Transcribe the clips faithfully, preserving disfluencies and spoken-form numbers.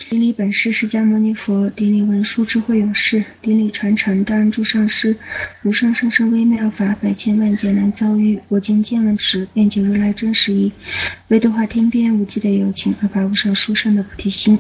顶礼本师释迦牟尼佛，顶礼文殊智慧勇士，顶礼传承大恩诸上师，无上甚深微妙法，百千万劫难遭遇。我今见闻时，愿解如来真实义。唯度化天边无际的有情，而发无上殊胜的菩提心。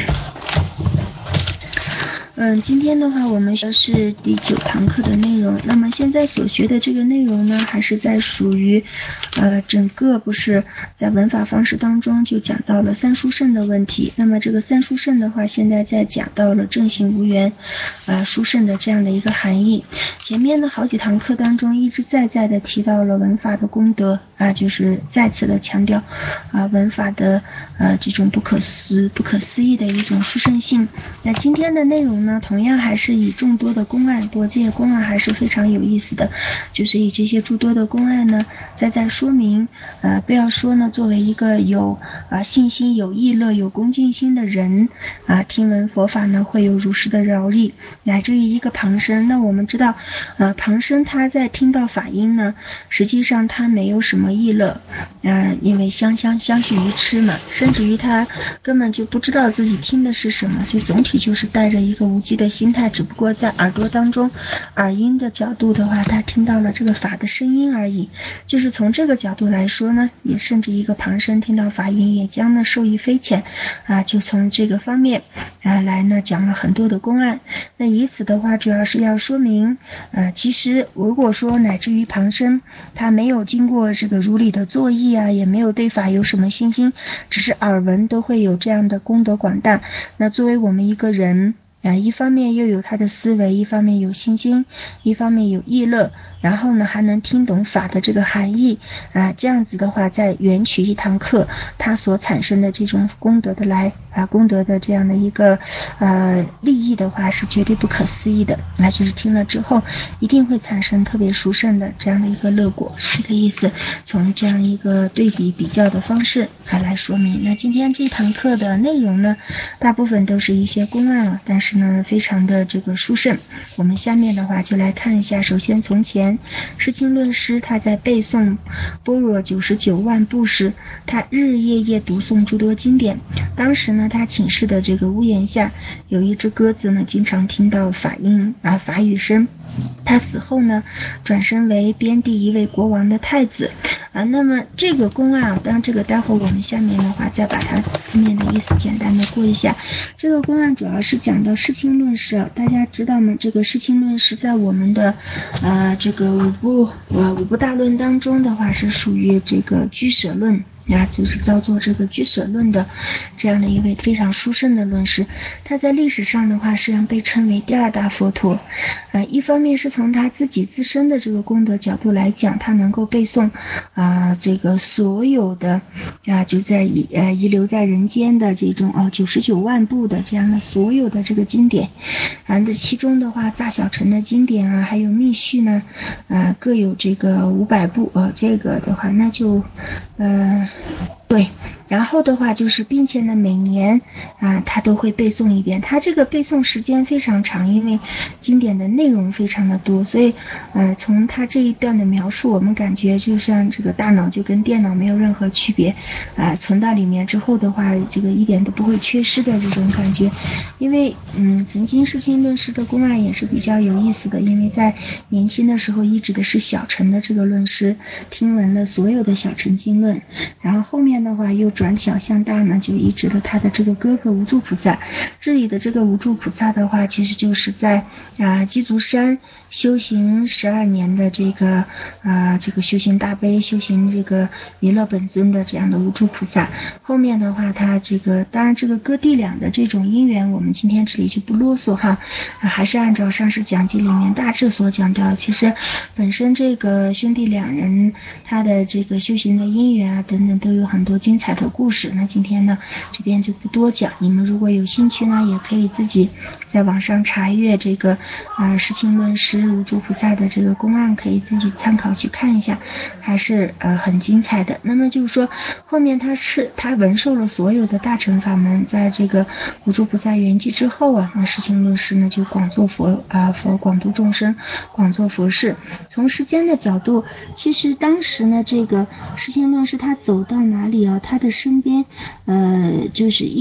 嗯，今天的话我们学的是第九堂课的内容。那么现在所学的这个内容呢，还是在属于呃整个不是在文法方式当中就讲到了三殊胜的问题。那么这个三殊胜的话，现在在讲到了正行无缘呃殊胜的这样的一个含义。前面的好几堂课当中一直在在的提到了文法的功德啊、呃，就是再次的强调啊、呃、文法的呃这种不可思不可思议的一种殊胜性。那今天的内容呢，同样还是以众多的公案，不过这些公案还是非常有意思的，就是以这些诸多的公案呢，再再说明，呃，不要说呢，作为一个有啊、呃、信心、有意乐、有恭敬心的人啊、呃，听闻佛法呢会有如实的饶益，乃至于一个旁生。那我们知道，呃，旁生他在听到法音呢，实际上他没有什么意乐，呃，因为相相相续于痴嘛，甚至于他根本就不知道自己听的是什么，就总体就是带着一个无记的心态，只不过在耳朵当中耳音的角度的话，他听到了这个法的声音而已。就是从这个角度来说呢，也甚至一个旁生听到法音也将呢受益匪浅啊，就从这个方面啊来呢讲了很多的公案。那以此的话主要是要说明呃，其实如果说乃至于旁生他没有经过这个如理的作意啊，也没有对法有什么信心，只是耳闻都会有这样的功德广大。那作为我们一个人啊，一方面又有他的思维，一方面有信心，一方面有意乐，然后呢还能听懂法的这个含义啊，这样子的话在缘取一堂课它所产生的这种功德的来啊功德的这样的一个呃利益的话是绝对不可思议的，那就是听了之后一定会产生特别殊胜的这样的一个乐果，是这个意思。从这样一个对比比较的方式啊来说明。那今天这堂课的内容呢，大部分都是一些公案了，但是呢非常的这个殊胜。我们下面的话就来看一下，首先从前释清论师他在背诵般若九十九万部时，他日日夜夜读诵诸多经典。当时呢他寝室的这个屋檐下有一只鸽子呢，经常听到法音啊法语声。他死后呢转身为边地一位国王的太子啊。那么这个公案啊，当然这个待会我们下面的话再把它字面的意思简单的过一下。这个公案主要是讲到释清论师啊，大家知道吗？这个释清论师在我们的呃这个五部呃五部大论当中的话是属于这个居舍论啊，就是叫做这个居舍论的这样的一位非常殊胜的论师。他在历史上的话实际上被称为第二大佛陀。呃，一方面是从他自己自身的这个功德角度来讲，他能够背诵啊、呃、这个所有的啊就在遗呃遗留在人间的这种哦九十九万部的这样的所有的这个经典啊，这其中的话大小乘的经典啊，还有密续呢，呃各有这个五百部呃这个的话那就呃对，然后的话就是并且呢每年啊他都会背诵一遍，他这个背诵时间非常长，因为经典的内容非常的多，所以呃从他这一段的描述我们感觉就像这个大脑就跟电脑没有任何区别啊、呃，存到里面之后的话这个一点都不会缺失的这种感觉。因为嗯曾经释清论师的公案也是比较有意思的，因为在年轻的时候一直的是小乘的这个论师，听闻了所有的小乘经论，然后后面的话又转小向大呢，就移植了他的这个哥哥无住菩萨。这里的这个无住菩萨的话其实就是在啊鸡足山修行十二年的这个啊这个修行大悲修行这个弥勒本尊的这样的无住菩萨。后面的话他这个当然这个哥弟俩的这种因缘我们今天这里就不啰嗦哈、啊、还是按照上师讲记里面大致所讲到，其实本身这个兄弟两人他的这个修行的因缘啊等等都有很多精彩的故事。那今天呢这边就不多讲，你们如果有兴趣呢也可以自己在网上查阅这个呃释清论师无住菩萨的这个公案，可以自己参考去看一下，还是呃很精彩的。那么就是说后面他是他闻受了所有的大乘法门，在这个无住菩萨圆寂之后啊，那释清论师呢就广做佛啊、呃、佛广度众生，广做佛事。从时间的角度，其实当时呢这个释清论师他走到哪里啊，他的身边呃就是意思说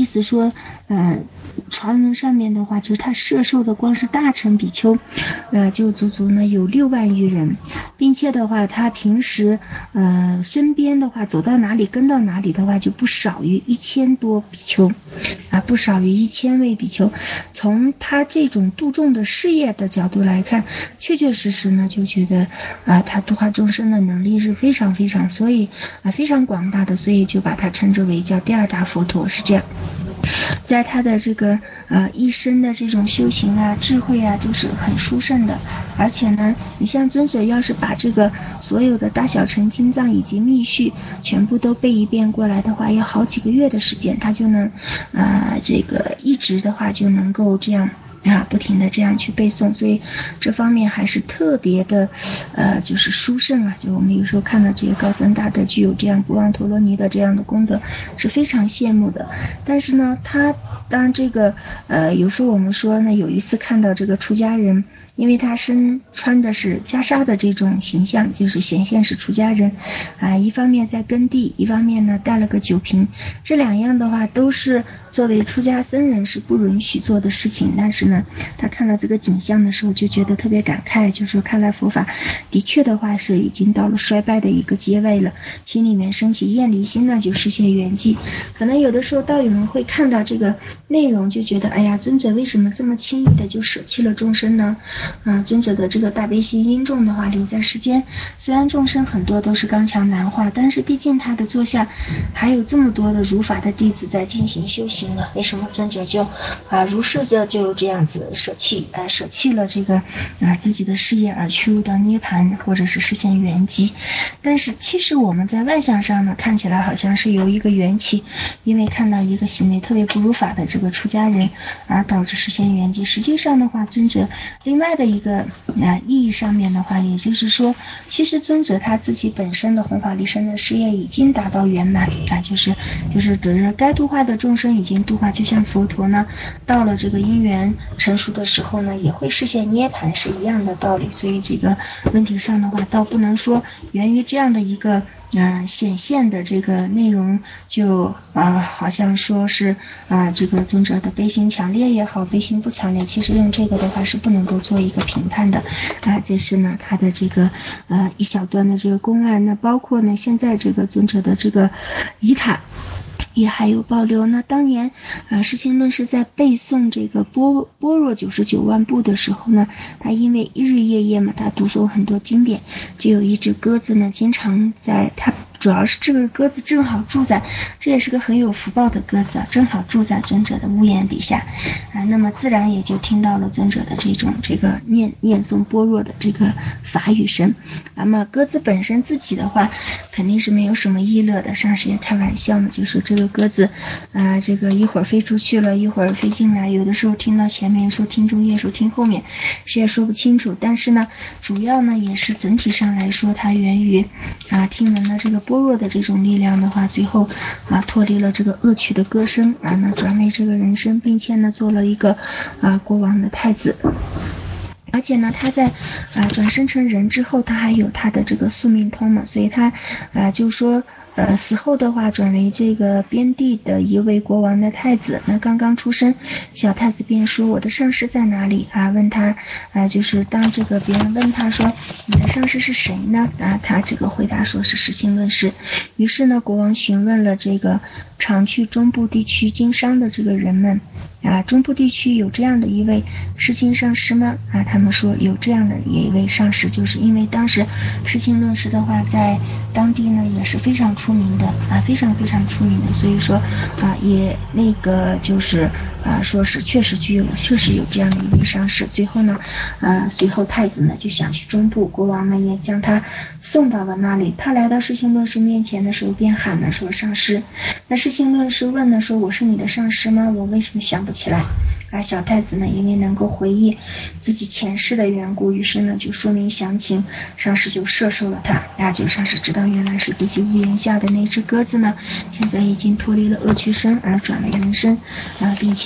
说呃传闻上面的话，就是他摄受的光是大乘比丘呃就足足呢有六万余人，并且的话他平时呃身边的话走到哪里跟到哪里的话就不少于一千多比丘啊，不少于一千位比丘。从他这种度众的事业的角度来看，确确实实呢就觉得啊、呃、他度化众生的能力是非常非常所以啊、呃、非常广大的，所以就把他称之为叫第二大佛陀，是这样。在他的这个呃一生的这种修行啊智慧啊就是很殊胜的，而且呢你像尊者要是把这个所有的大小乘经藏以及密续全部都背一遍过来的话，要好几个月的时间，他就能呃这个一直的话就能够这样啊，不停的这样去背诵，所以这方面还是特别的呃就是殊胜啊，就我们有时候看到这些高僧大德具有这样不忘陀罗尼的这样的功德是非常羡慕的。但是呢他当这个呃有时候我们说呢，有一次看到这个出家人，因为他身穿的是袈裟的这种形象，就是显现是出家人啊、呃，一方面在耕地，一方面呢带了个酒瓶，这两样的话都是作为出家僧人是不允许做的事情。但是呢他看到这个景象的时候就觉得特别感慨，就说看来佛法的确的话是已经到了衰败的一个阶位了，心里面升起厌离心呢就实现圆寂。可能有的时候道友们会看到这个内容就觉得，哎呀尊者为什么这么轻易的就舍弃了众生呢？啊，尊者的这个大悲心殷重的话留在世间，虽然众生很多都是刚强难化，但是毕竟他的座下还有这么多的如法的弟子在进行修行了，为什么尊者就啊如是着就这样子舍弃啊舍弃了这个啊自己的事业而去入到涅槃或者是实现圆寂？但是其实我们在外相上呢看起来好像是由一个缘起，因为看到一个行为特别不如法的这个出家人而导致实现圆寂。实际上的话，尊者另外的一个啊意义上面的话，也就是说其实尊者他自己本身的弘法利生的事业已经达到圆满啊，就是就是指着该度化的众生已经度化，就像佛陀呢到了这个因缘成熟的时候呢也会实现涅槃是一样的道理。所以这个问题上的话倒不能说源于这样的一个呃显现的这个内容就啊、呃、好像说是啊、呃、这个尊者的悲心强烈也好，悲心不强烈，其实用这个的话是不能够做一个评判的啊、呃。这是呢他的这个呃一小段的这个公案。那包括呢现在这个尊者的这个仪塔也还有保留。那当年啊释心论是在背诵这个般般若九十九万部的时候呢，他因为一日夜夜嘛他读诵很多经典，就有一只鸽子呢经常在他主要是这个鸽子正好住在，这也是个很有福报的鸽子，正好住在尊者的屋檐底下啊，那么自然也就听到了尊者的这种这个念念诵般若的这个法语声。那么鸽子本身自己的话肯定是没有什么意乐的，上师也开玩笑嘛，就说这个鸽子啊、呃，这个一会儿飞出去了，一会儿飞进来，有的时候听到前面，有时候听中间，有时候听后面，谁也说不清楚。但是呢主要呢也是整体上来说它源于啊听闻了这个般若的这种力量的话，最后啊脱离了这个恶趣的歌声，而呢转为这个人生，并且呢做了一个啊国王的太子。而且呢他在啊转生成人之后，他还有他的这个宿命通嘛，所以他啊就说呃死后的话转为这个边地的一位国王的太子。那刚刚出生，小太子便说我的上师在哪里啊？问他啊就是当这个别人问他说你的上师是谁呢？啊他这个回答说是释心论师。于是呢国王询问了这个常去中部地区经商的这个人们啊，中部地区有这样的一位释心上师吗？啊他们说有这样的一位上师，就是因为当时释心论师的话在当地呢也是非常出名的啊，非常非常出名的，所以说啊也那个就是啊说是确实具有确实有这样的一位上师。最后呢啊随后太子呢就想去中部，国王呢也将他送到了那里。他来到释心论师面前的时候便喊了说上师。那释心论师问了说我是你的上师吗？我为什么想不起来？啊小太子呢因为能够回忆自己前世的缘故，于是呢就说明详情，上师就摄受了他啊，就上师知道原来是自己屋檐下的那只鸽子呢现在已经脱离了恶趣生而转为人身啊，并且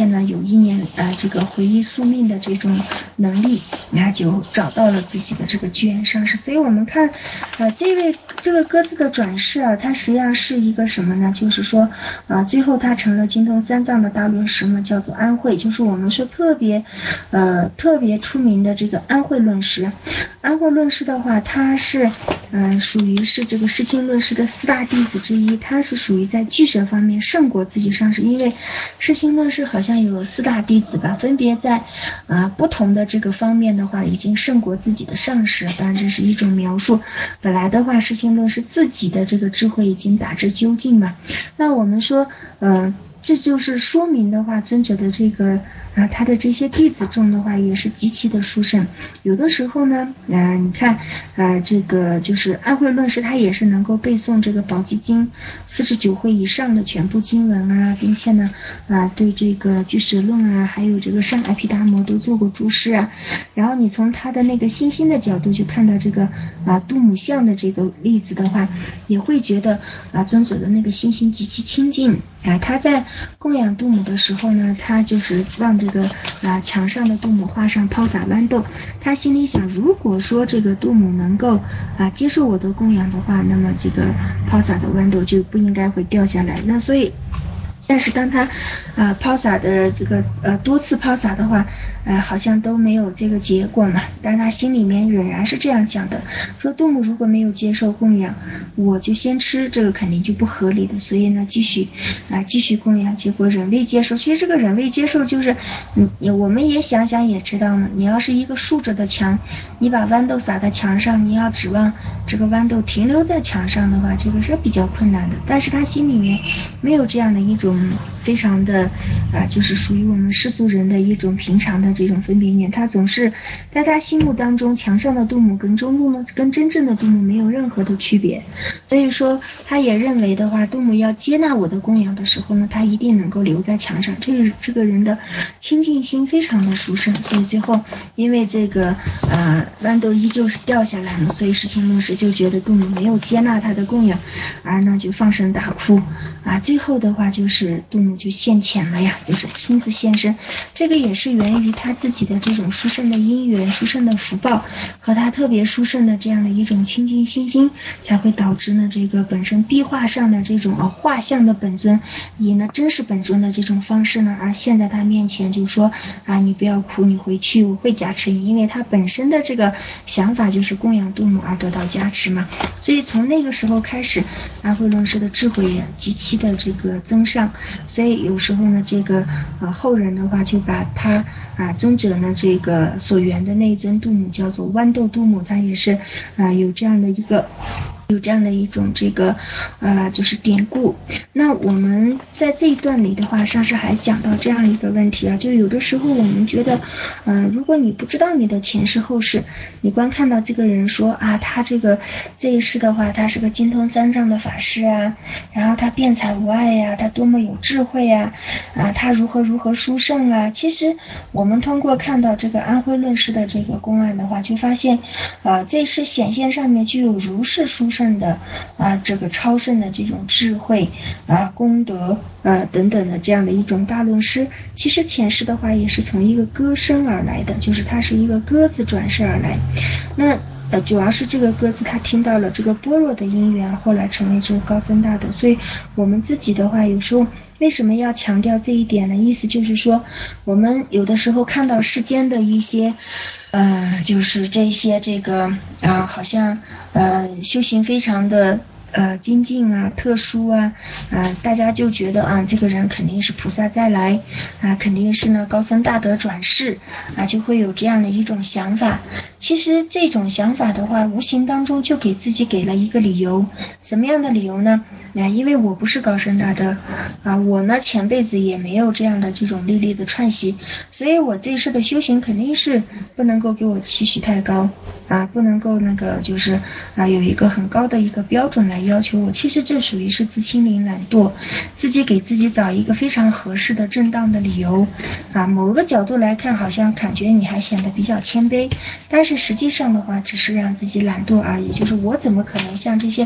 呢有意念呃这个回忆宿命的这种能力，那就找到了自己的这个居延上师。所以我们看呃这位这个鸽子的转世啊，它实际上是一个什么呢？就是说啊、呃、最后他成了精通三藏的大论师嘛，叫做安慧，就是我们说特别呃特别出名的这个安慧论师。安慧论师的话，他是嗯、呃、属于是这个释经论师的四大弟子之一，他是属于在俱舍方面胜过自己上师，因为释经论师好像有四大弟子吧，分别在啊、呃、不同的这个方面的话已经胜过自己的上师，当然这是一种描述。本来的话释经论师自己的这个智慧已经打至究竟嘛，那我们说呃这就是说明的话，尊者的这个啊，他的这些弟子中的话也是极其的殊胜。有的时候呢，啊，你看，啊，这个就是安慧论师，他也是能够背诵这个宝积经四十九会以上的全部经文啊，并且呢，啊，对这个俱舍论啊，还有这个上阿毗达摩都做过注释啊。然后你从他的那个信心的角度去看到这个啊度母像的这个例子的话，也会觉得啊尊者的那个信心极其清净啊，他在供养度母的时候呢，他就是让这个啊墙上的度母画上抛洒豌豆，他心里想，如果说这个度母能够啊接受我的供养的话，那么这个抛洒的豌豆就不应该会掉下来。那所以但是当他呃抛洒的这个呃多次抛洒的话，呃好像都没有这个结果嘛，但他心里面仍然是这样想的，说度母如果没有接受供养，我就先吃，这个肯定就不合理的，所以呢继续啊、呃、继续供养，结果仍未接受。其实这个仍未接受就是你你我们也想想也知道嘛，你要是一个竖着的墙，你把豌豆撒在墙上，你要指望这个豌豆停留在墙上的话，这个是比较困难的。但是他心里面没有这样的一种非常的啊、呃，就是属于我们世俗人的一种平常的这种分别念，他总是在他心目当中，墙上的度母跟中度呢，跟真正的度母没有任何的区别，所以说他也认为的话，度母要接纳我的供养的时候呢，他一定能够留在墙上，这个这个人的清净心非常的殊胜，所以最后因为这个呃豌豆依旧是掉下来了，所以释经论师就觉得度母没有接纳他的供养，而呢就放声大哭啊，最后的话就是度母就现前了呀，就是亲自现身，这个也是源于他自己的这种殊胜的因缘、殊胜的福报和他特别殊胜的这样的一种清净信心，才会导致呢这个本身壁画上的这种呃画像的本尊以呢真实本尊的这种方式呢而现在他面前，就说啊你不要哭，你回去我会加持你，因为他本身的这个想法就是供养度母而得到加持嘛，所以从那个时候开始，安慧论师的智慧也极其的这个增上，所以有时候呢这个呃后人的话就把他啊尊者呢这个所缘的那一尊度母叫做豌豆度母，他也是啊有这样的一个有这样的一种这个呃就是典故。那我们在这一段里的话，上师还讲到这样一个问题啊，就有的时候我们觉得呃如果你不知道你的前世后世，你光看到这个人说啊他这个这一世的话他是个精通三藏的法师啊，然后他辩才无碍呀、啊，他多么有智慧呀、啊，啊他如何如何殊胜啊，其实我们通过看到这个安慧论师的这个公案的话，就发现啊这世显现上面具有如是殊胜的啊这个超胜的这种智慧啊功德啊等等的这样的一种大论师，其实前世的话也是从一个鸽生而来的，就是他是一个鸽子转世而来，那呃，主要是这个鸽子他听到了这个般若的因缘，后来成为这个高僧大德。所以我们自己的话有时候为什么要强调这一点呢？意思就是说我们有的时候看到世间的一些呃就是这些这个啊好像呃修行非常的呃精进啊特殊啊啊大家就觉得啊这个人肯定是菩萨再来啊肯定是呢高僧大德转世啊，就会有这样的一种想法。其实这种想法的话无形当中就给自己给了一个理由，什么样的理由呢？啊，因为我不是高僧大德啊，我呢前辈子也没有这样的这种历历的串习，所以我这一世的修行肯定是不能够给我期许太高啊，不能够那个就是啊有一个很高的一个标准来要求我。其实这属于是自轻灵懒惰，自己给自己找一个非常合适的正当的理由啊。某个角度来看，好像感觉你还显得比较谦卑，但是实际上的话只是让自己懒惰而已，就是我怎么可能像这些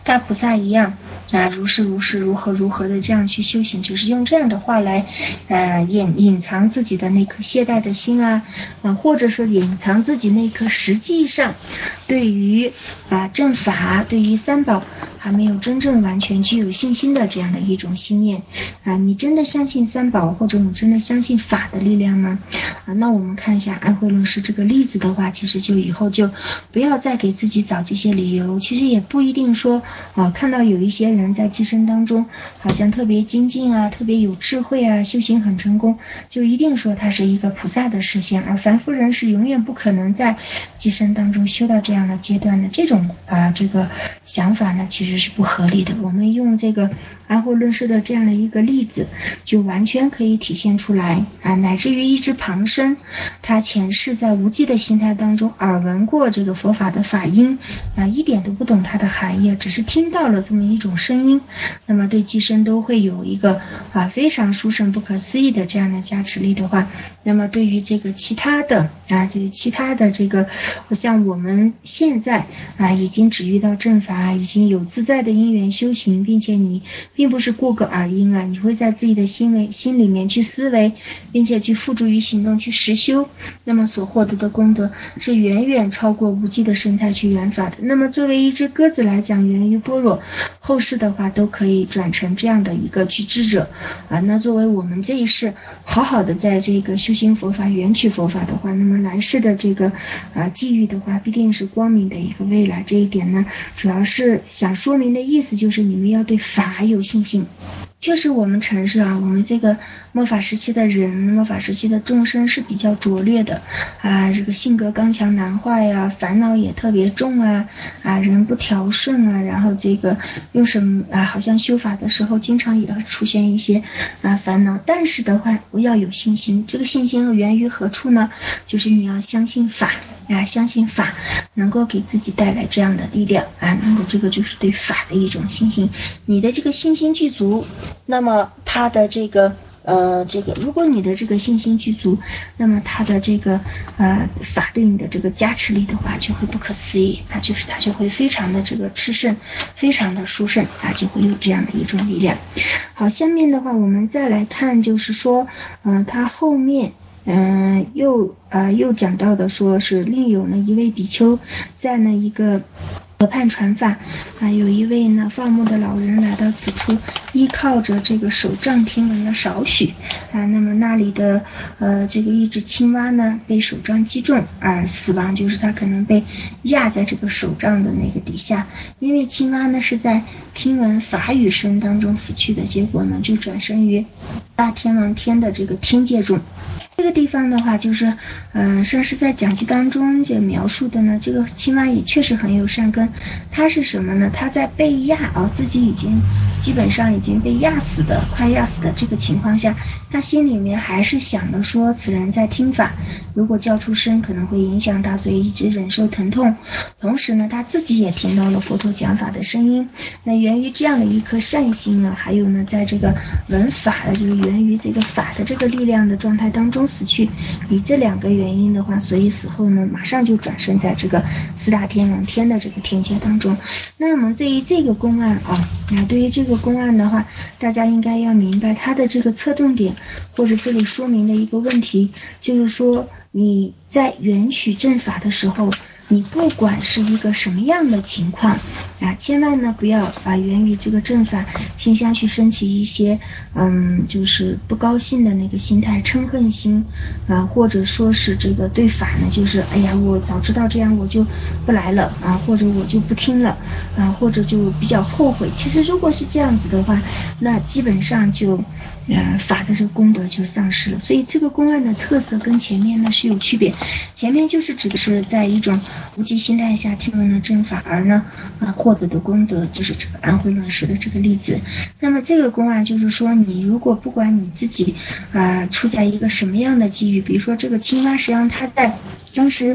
大菩萨一样啊，如是如是，如何如何的这样去修行，只是用这样的话来呃隐隐藏自己的那颗懈怠的心啊，啊或者说隐藏自己那颗实际上对于啊正法，对于三宝还没有真正完全具有信心的这样的一种心念啊。你真的相信三宝，或者你真的相信法的力量吗？啊，那我们看一下安慧论师这个例子的话，其实就以后就不要再给自己找这些理由。其实也不一定说啊，看到有一些人在寄生当中好像特别精进啊，特别有智慧啊，修行很成功，就一定说他是一个菩萨的实现，而凡夫人是永远不可能在寄生当中修到这样的阶段的。这种啊这个想法呢，其实是不合理的。我们用这个安慧论师的这样的一个例子，就完全可以体现出来啊，乃至于一只旁生，他前世在无记的心态当中耳闻过这个佛法的法音啊，一点都不懂它的含义，只是听到了这么一种声音，那么对寄生都会有一个啊非常殊胜不可思议的这样的加持力的话，那么对于这个其他的啊这个其他的这个像我们现在啊已经止遇到正法，已经有自在的因缘修行，并且你并不是过个耳音啊，你会在自己的心为心里面去思维，并且去付诸于行动去实修，那么所获得的功德是远远超过无记的生态去缘法的。那么作为一只鸽子来讲，源于般若，后世的话都可以转成这样的一个具知者啊。那作为我们这一世好好的在这个修行佛法缘起佛法的话，那么来世的这个啊际遇的话必定是光明的一个未来。这一点呢，主要是想说明的意思就是你们要对法有信心。确实我们承认啊，我们这个末法时期的人，末法时期的众生是比较拙劣的啊，这个性格刚强难坏呀，烦恼也特别重啊，啊人不调顺啊，然后这个用什么啊，好像修法的时候经常也会出现一些啊烦恼。但是的话，不要有信心，这个信心源于何处呢？就是你要相信法啊，相信法能够给自己带来这样的力量啊，能够这个就是对法的一种信心。你的这个信心具足，那么他的这个呃这个如果你的这个信心具足，那么他的这个呃法对你的这个加持力的话就会不可思议啊，就是他就会非常的这个炽盛，非常的殊胜啊，就会有这样的一种力量。好，下面的话我们再来看，就是说呃他后面嗯、呃、又呃又讲到的说是另有呢一位比丘在呢一个河畔传法啊，有一位呢放牧的老人来到此处，依靠着这个手杖听闻了少许啊，那么那里的呃这个一只青蛙呢被手杖击中而死亡，就是它可能被压在这个手杖的那个底下，因为青蛙呢是在听闻法语声当中死去的，结果呢就转生于大天王天的这个天界中。这个地方的话就是呃上师在讲记当中就描述的呢，这个青蛙也确实很有善根，它是什么呢？它在被压啊，自己已经基本上已经被压死的快压死的这个情况下，他心里面还是想着说此人在听法，如果叫出声可能会影响他，所以一直忍受疼痛。同时呢他自己也听到了佛陀讲法的声音，那源于这样的一颗善心啊，还有呢在这个闻法的就是源于这个法的这个力量的状态当中死去，以这两个原因的话，所以死后呢马上就转生在这个四大天王天的这个天界当中。那么对于这个公案啊，啊对于这个公案的话，大家应该要明白它的这个侧重点，或者这里说明的一个问题，就是说你在缘取正法的时候，你不管是一个什么样的情况啊，千万呢不要把源于这个正法心下去升起一些嗯就是不高兴的那个心态，嗔恨心啊，或者说是这个对法呢就是哎呀我早知道这样我就不来了啊，或者我就不听了啊，或者就比较后悔。其实如果是这样子的话，那基本上就呃法的这个功德就丧失了。所以这个公案的特色跟前面呢是有区别，前面就是指的是在一种无记心态下听闻了正法而呢啊获得的功德，就是这个安慧论师的这个例子。那么这个公案就是说，你如果不管你自己啊处在一个什么样的机遇，比如说这个青蛙实际上它在当时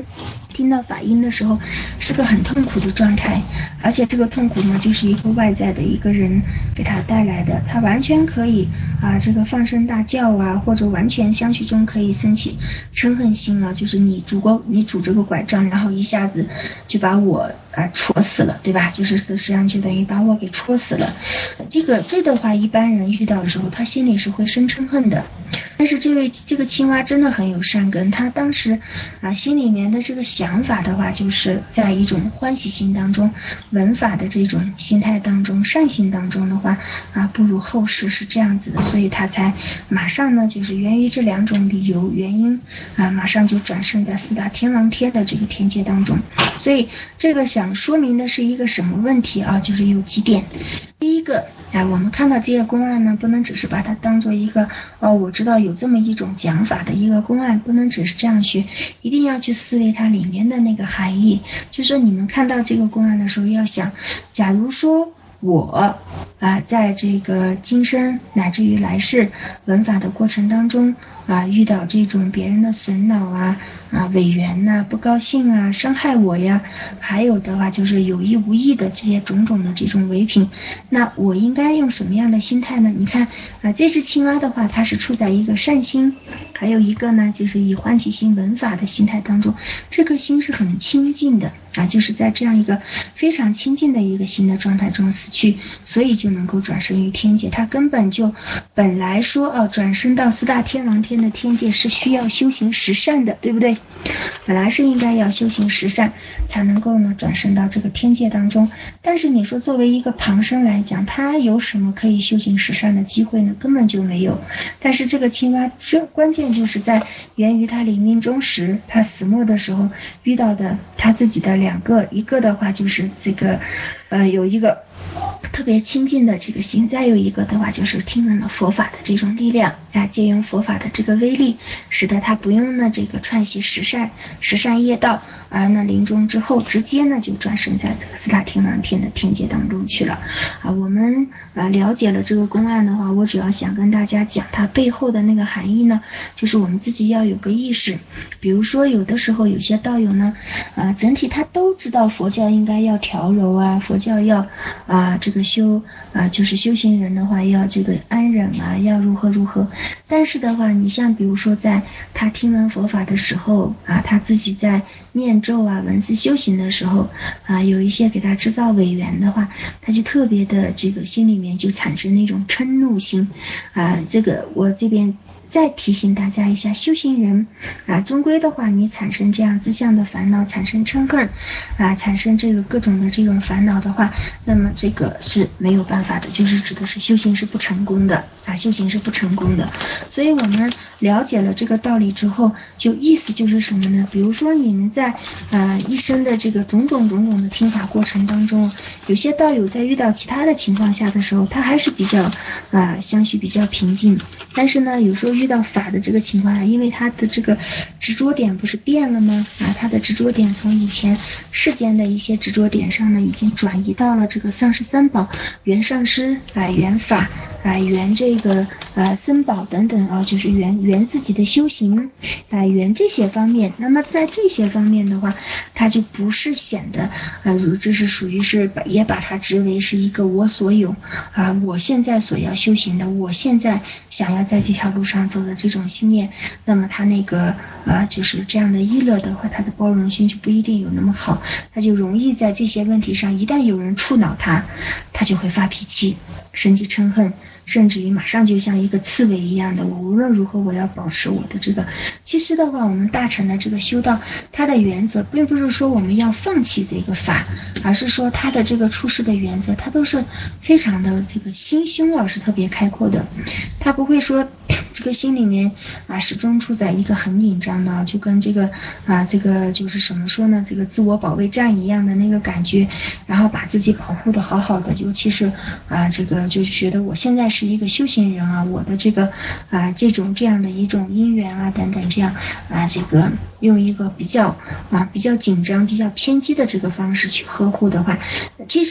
听到法音的时候是个很痛苦的状态，而且这个痛苦呢就是一个外在的一个人给他带来的，他完全可以啊这个放声大叫啊，或者完全相续中可以升起嗔恨心啊，就是你拄过你拄这个拐杖，然后一下子就把我啊戳死了，对吧？就是实际上就等于把我给戳死了。这个这的话一般人遇到的时候他心里是会生嗔恨的，但是这位这个青蛙真的很有善根，他当时啊心里面的这个想法的话，就是在一种欢喜心当中，闻法的这种心态当中，善心当中的话啊，不如后世是这样子的，所以他才马上呢，就是源于这两种理由原因啊，马上就转生在四大天王天的这个天界当中。所以这个想说明的是一个什么问题啊？就是有几点。第一个啊，我们看到这个公案呢，不能只是把它当做一个哦，我知道有这么一种讲法的一个公案，不能只是这样学，一定要去思维它里面的那个含义。就是说你们看到这个公案的时候，要想，假如说我啊，在这个今生乃至于来世闻法的过程当中啊，遇到这种别人的损恼啊啊违缘呐、啊、不高兴啊、伤害我呀，还有的话就是有意无意的这些种种的这种违品，那我应该用什么样的心态呢？你看啊，这只青蛙的话，它是处在一个善心，还有一个呢就是以欢喜心闻法的心态当中，这颗心是很清净的啊，就是在这样一个非常清净的一个心的状态中死去，所以就能够转生于天界。他根本就本来说啊，转生到四大天王天的天界是需要修行十善的，对不对？本来是应该要修行十善才能够呢转生到这个天界当中，但是你说作为一个旁生来讲，他有什么可以修行十善的机会呢？根本就没有。但是这个青蛙这关键就是在源于他临命终时，他死没的时候遇到的他自己的两个，一个的话就是这个呃有一个特别亲近的这个心，再有一个的话就是听闻了佛法的这种力量啊，借用佛法的这个威力，使得他不用呢这个串习十善十善业道，而呢临终之后直接呢就转生在这个四大天王天的天界当中去了啊。我们啊了解了这个公案的话，我主要想跟大家讲它背后的那个含义呢，就是我们自己要有个意识。比如说有的时候有些道友呢啊整体他都知道佛教应该要调柔啊，佛教要啊这个修啊就是修行人的话要这个安忍啊，要如何如何，但是的话你像比如说在他听闻佛法的时候啊，他自己在念咒啊文字修行的时候啊，有一些给他制造违缘的话，他就特别的这个心里面就产生那种嗔怒心啊。这个我这边再提醒大家一下，修行人啊终归的话你产生这样自相的烦恼，产生嗔恨啊，产生这个各种的这种烦恼的话，那么这个是没有办法的，就是指的是修行是不成功的啊，修行是不成功的。所以我们了解了这个道理之后，就意思就是什么呢？比如说你们在呃一生的这个种种种种的听法过程当中，有些道友在遇到其他的情况下的时候，他还是比较啊、呃、相续比较平静，但是呢有时候遇到法的这个情况下，因为他的这个执着点不是变了吗？啊，他的执着点从以前世间的一些执着点上呢，已经转移到了这个上师三宝、原上师啊、原法啊、原这个呃僧宝等等啊，就是原原自己的修行啊、原这些方面。那么在这些方面的话，他就不是显得呃如这是属于是把也把它执为是一个我所有啊，我现在所要修行的，我现在想要在这条路上走的这种心念，那么他那个啊就是这样的依乐的话，他的包容心就不一定有那么好，他就容易在这些问题上，一旦有人触恼他，他就会发脾气，生气嗔恨，甚至于马上就像一个刺猬一样的，我无论如何我要保持我的这个。其实的话，我们大乘的这个修道，它的原则并不是说我们要放弃这个法，而是说它的这个处事的原则，它都是非常的这个心胸啊是特别开阔的，他不会说这个心里面啊始终处在一个很紧张的，就跟这个啊这个就是什么说呢，这个自我保卫战一样的那个感觉，然后把自己保护的好好的，尤其是啊这个就是觉得我现在是一个修行人啊，我的这个啊这种这样的一种因缘啊等等，这样啊这个用一个比较啊比较紧张比较偏激的这个方式去呵护的话，其实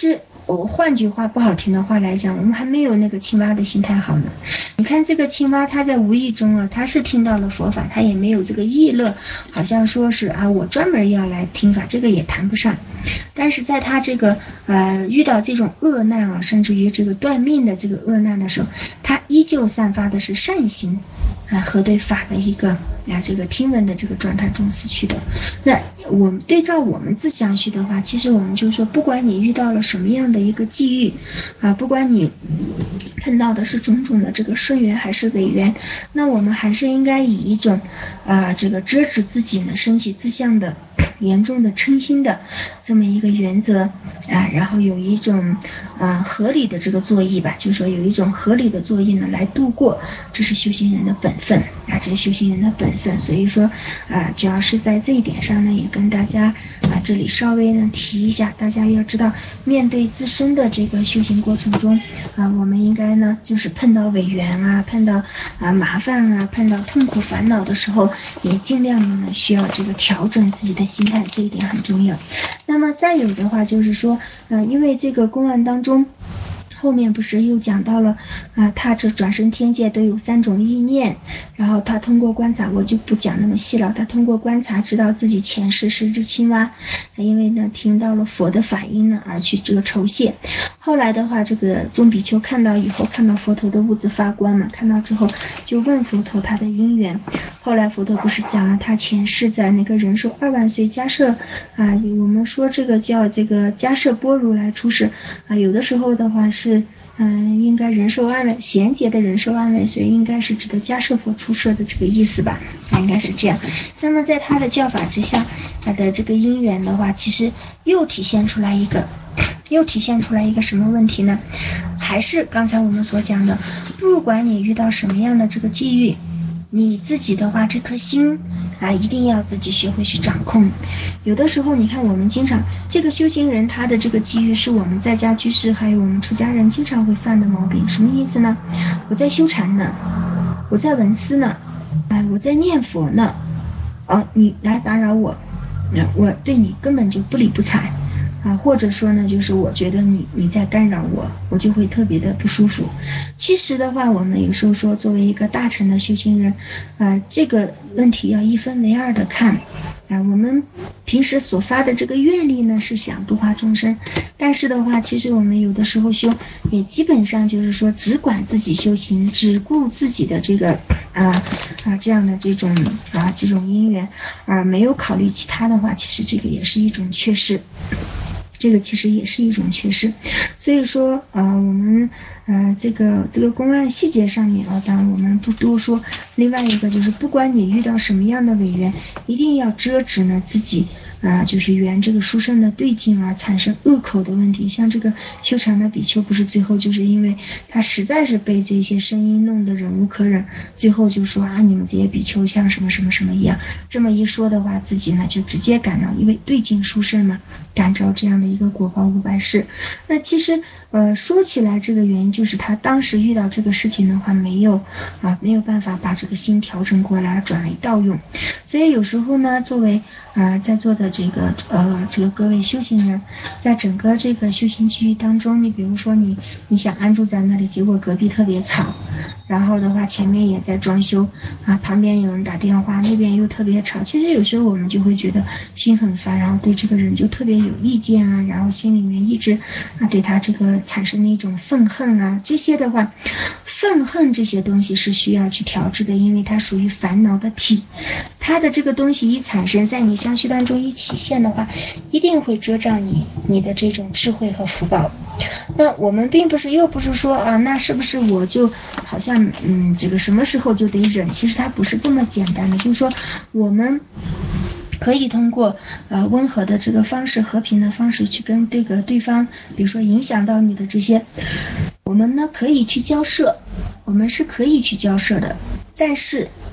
我换句话不好听的话来讲，我们还没有那个青蛙的心态好呢。你看这个青蛙，它在无意中啊，它是听到了佛法，它也没有这个意乐，好像说是啊，我专门要来听法，这个也谈不上。但是在它这个呃遇到这种恶难啊，甚至于这个断命的这个恶难的时候，它依旧散发的是善心啊和对法的一个啊这个听闻的这个状态中死去的。那我们对照我们自相续的话，其实我们就说，不管你遇到了什么样的一个际遇啊，不管你碰到的是种种的这个顺缘还是违缘，那我们还是应该以一种啊这个遮止自己呢升起自相的严重的嗔心的这么一个原则啊，然后有一种啊合理的这个作意吧，就是说有一种合理的作意呢来度过，这是修行人的本分啊，这是修行人的本分。所以说啊，主要是在这一点上呢，也跟大家啊这里稍微呢提一下，大家要知道，面对自身的这个修行过程中啊，我们应该呢就是碰到违缘啊，碰到啊麻烦啊，碰到痛苦烦恼的时候，也尽量的呢需要这个调整自己的心态，这一点很重要。那么再有的话就是说呃，因为这个公案当中后面不是又讲到了啊、呃，他这转生天界都有三种意念，然后他通过观察，我就不讲那么细了，他通过观察知道自己前世是只青蛙，因为呢听到了佛的法音呢而去这个酬谢。后来的话，这个众比丘看到以后，看到佛陀的屋子发光嘛，看到之后就问佛陀他的因缘。后来佛陀不是讲了他前世在那个人寿二万岁迦摄啊，我们说这个叫这个迦摄波如来出世啊，有的时候的话是嗯、呃，应该人寿二万贤劫的人寿二万岁，应该是指的迦摄佛出世的这个意思吧，啊，应该是这样。那么在他的教法之下，他的这个因缘的话，其实又体现出来一个又体现出来一个什么问题呢？还是刚才我们所讲的，不管你遇到什么样的这个际遇，你自己的话这颗心啊，一定要自己学会去掌控。有的时候你看我们经常这个修行人他的这个机遇是我们在家居士还有我们出家人经常会犯的毛病。什么意思呢？我在修禅呢，我在闻思呢，哎，我在念佛呢，哦，你来打扰我，我对你根本就不理不睬啊，或者说呢，就是我觉得你你在干扰我，我就会特别的不舒服。其实的话，我们有时候说作为一个大乘的修行人，呃，这个问题要一分为二的看。啊，我们平时所发的这个愿力呢，是想度化众生，但是的话，其实我们有的时候修，也基本上就是说只管自己修行，只顾自己的这个啊啊这样的这种啊这种因缘，而没有考虑其他的话，其实这个也是一种缺失。这个其实也是一种缺失，所以说呃我们呃这个这个公案细节上面啊，当然我们不多说。另外一个就是不管你遇到什么样的违缘，一定要遮止呢自己啊、呃、就是缘这个殊胜的对境而产生恶口的问题。像这个修禅的比丘不是最后就是因为他实在是被这些声音弄得忍无可忍，最后就说啊你们这些比丘像什么什么什么一样，这么一说的话，自己呢就直接感到因为对境殊胜嘛，感召这样的一个果报五百世。那其实呃说起来这个原因就是他当时遇到这个事情的话没有啊没有办法把这个心调整过来转为道用。所以有时候呢作为啊、呃、在座的这个呃这个各位修行人，在整个这个修行区域当中，你比如说你你想安住在那里，结果隔壁特别吵，然后的话前面也在装修啊，旁边有人打电话，那边又特别吵，其实有时候我们就会觉得心很烦，然后对这个人就特别有意见啊，然后心里面一直啊对他这个产生了一种愤恨啊，这些的话愤恨这些东西是需要去调制的，因为它属于烦恼的体，它的这个东西一产生在你相续当中一起现的话，一定会遮障你你的这种智慧和福报。那我们并不是又不是说啊那是不是我就好像嗯这个什么时候就得忍，其实它不是这么简单的，就是说我们可以通过呃温和的这个方式，和平的方式去跟这个对方，比如说影响到你的这些，我们呢可以去交涉，我们是可以去交涉的，但是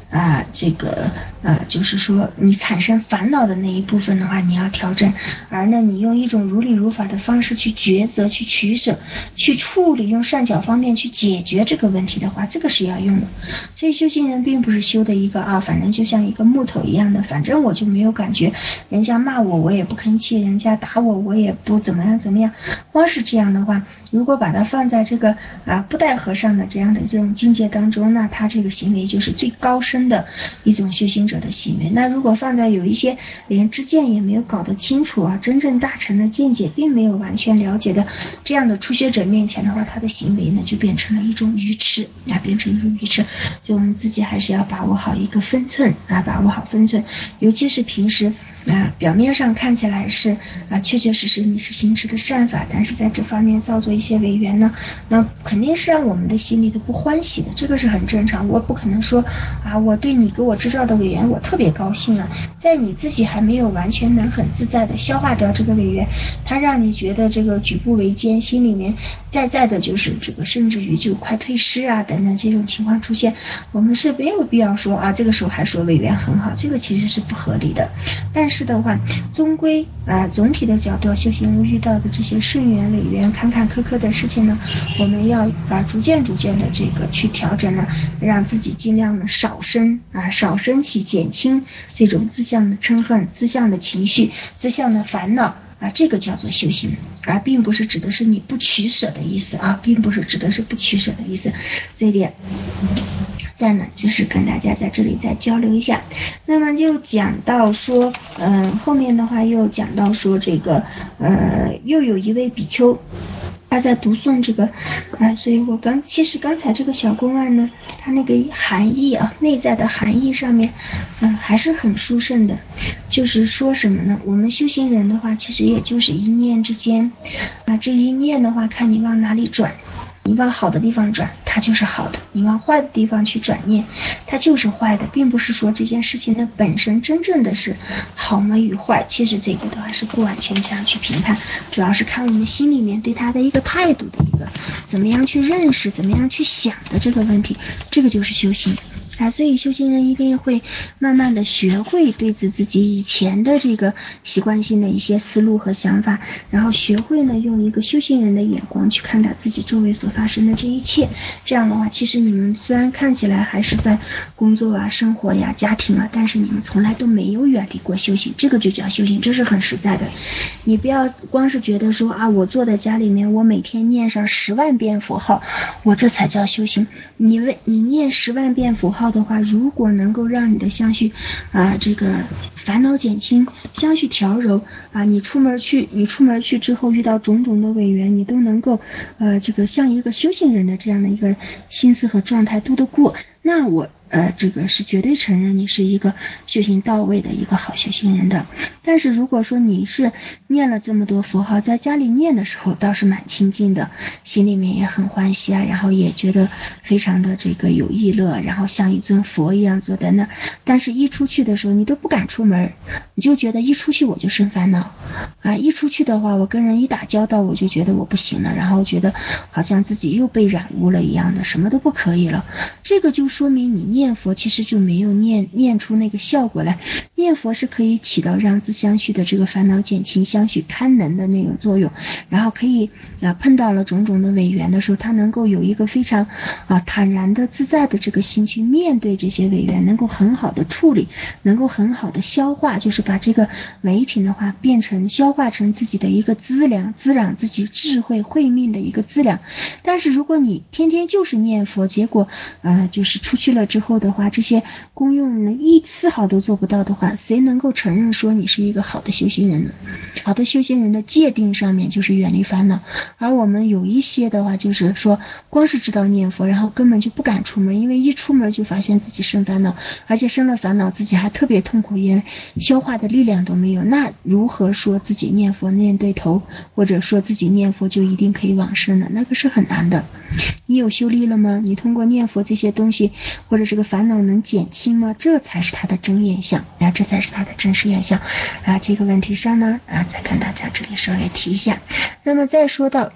啊、呃、这个呃就是说你产生烦恼的那一部分的话你要调整，而呢你用一种如理如法的方式去抉择、去取舍、去处理，用善巧方面去解决这个问题的话，这个是要用的。所以修行人并不是修的一个啊，反正就像一个木头一样的，反正我就没有感觉，人家骂我我也不吭气，人家打我我也不怎么样怎么样。光是这样的话，如果把它放在这个啊布袋和尚的这样的这种境界当中，那他这个行为就是最高深的一种修行者的行为。那如果放在有一些连知见也没有搞得清楚啊，真正大乘的见解并没有完全了解的这样的初学者面前的话，他的行为呢就变成了一种愚痴啊，变成一种愚痴。所以我们自己还是要把握好一个分寸啊，把握好分寸，尤其是平时啊，表面上看起来是啊，确确实实你是行持的善法，但是在这方面造作一些违缘呢，那肯定是让我们的心里都不欢喜的，这个是很正常。我不可能说啊，我对你给我制造的违缘我特别高兴啊，在你自己还没有完全能很自在的消化掉这个违缘，它让你觉得这个举步维艰，心里面在在的就是这个甚至于就快退失啊等等这种情况出现，我们是没有必要说啊这个时候还说违缘很好，这个其实是不合理的。但是的话，终归啊总体的角度，修行人遇到的这些顺缘违缘坎坎坷坷的事情呢，我们要啊逐渐逐渐的这个去调整呢，让自己尽量的少生啊少生起，减轻这种自相的嗔恨、自相的情绪、自相的烦恼啊，这个叫做修行，而并不是指的是你不取舍的意思啊，并不是指的是不取舍的意思。这一点再呢就是跟大家在这里再交流一下。那么就讲到说嗯、呃，后面的话又讲到说这个呃，又有一位比丘他在读诵这个啊，所以我刚其实刚才这个小公案呢，它那个含义啊，内在的含义上面嗯、呃，还是很殊胜的。就是说什么呢，我们修行人的话其实也就是一念之间啊，这一念的话看你往哪里转，你往好的地方转它就是好的，你往坏的地方去转念它就是坏的，并不是说这件事情的本身真正的是好吗与坏，其实这个的话是不完全这样去评判，主要是看我们心里面对它的一个态度的一个怎么样去认识，怎么样去想的这个问题，这个就是修行啊。所以修行人一定会慢慢的学会对自自己以前的这个习惯性的一些思路和想法，然后学会呢用一个修行人的眼光去看待自己周围所发生的这一切。这样的话，其实你们虽然看起来还是在工作啊、生活呀、家庭啊，但是你们从来都没有远离过修行，这个就叫修行，这是很实在的。你不要光是觉得说啊，我坐在家里面，我每天念上十万遍佛号，我这才叫修行。你为你念十万遍佛号的话，如果能够让你的相续啊、呃、这个烦恼减轻，相续调柔啊，你出门去你出门去之后遇到种种的违缘，你都能够呃这个像一个修行人的这样的一个心思和状态度得过，那我呃，这个是绝对承认你是一个修行到位的一个好修行人的。但是如果说你是念了这么多佛号，在家里念的时候倒是蛮清净的，心里面也很欢喜啊，然后也觉得非常的这个有意乐，然后像一尊佛一样坐在那儿，但是一出去的时候你都不敢出门，你就觉得一出去我就生烦恼啊，一出去的话我跟人一打交道我就觉得我不行了，然后觉得好像自己又被染污了一样的，什么都不可以了。这个就说明你念佛其实就没有念念出那个效果来。念佛是可以起到让自相续的这个烦恼减轻、相续堪能的那种作用，然后可以啊碰到了种种的违缘的时候，它能够有一个非常啊坦然的自在的这个心去面对这些违缘，能够很好的处理，能够很好的消化，就是把这个唯品的话变成消化成自己的一个资粮，滋养自己智慧慧命的一个资粮。但是如果你天天就是念佛，结果呃就是出去了之后的话，这些功用呢一丝毫都做不到的话，谁能够承认说你是一个好的修行人呢？好的修行人的界定上面就是远离烦恼，而我们有一些的话就是说光是知道念佛，然后根本就不敢出门，因为一出门就发现自己生烦恼，而且生了烦恼自己还特别痛苦，因为消化的力量都没有，那如何说自己念佛念对头，或者说自己念佛就一定可以往生呢？那个是很难的。你有修力了吗？你通过念佛这些东西或者这个烦恼能减轻吗？这才是他的真面相啊，这才是他的真实面相啊。这个问题上呢啊，再跟大家这里稍微提一下。那么再说到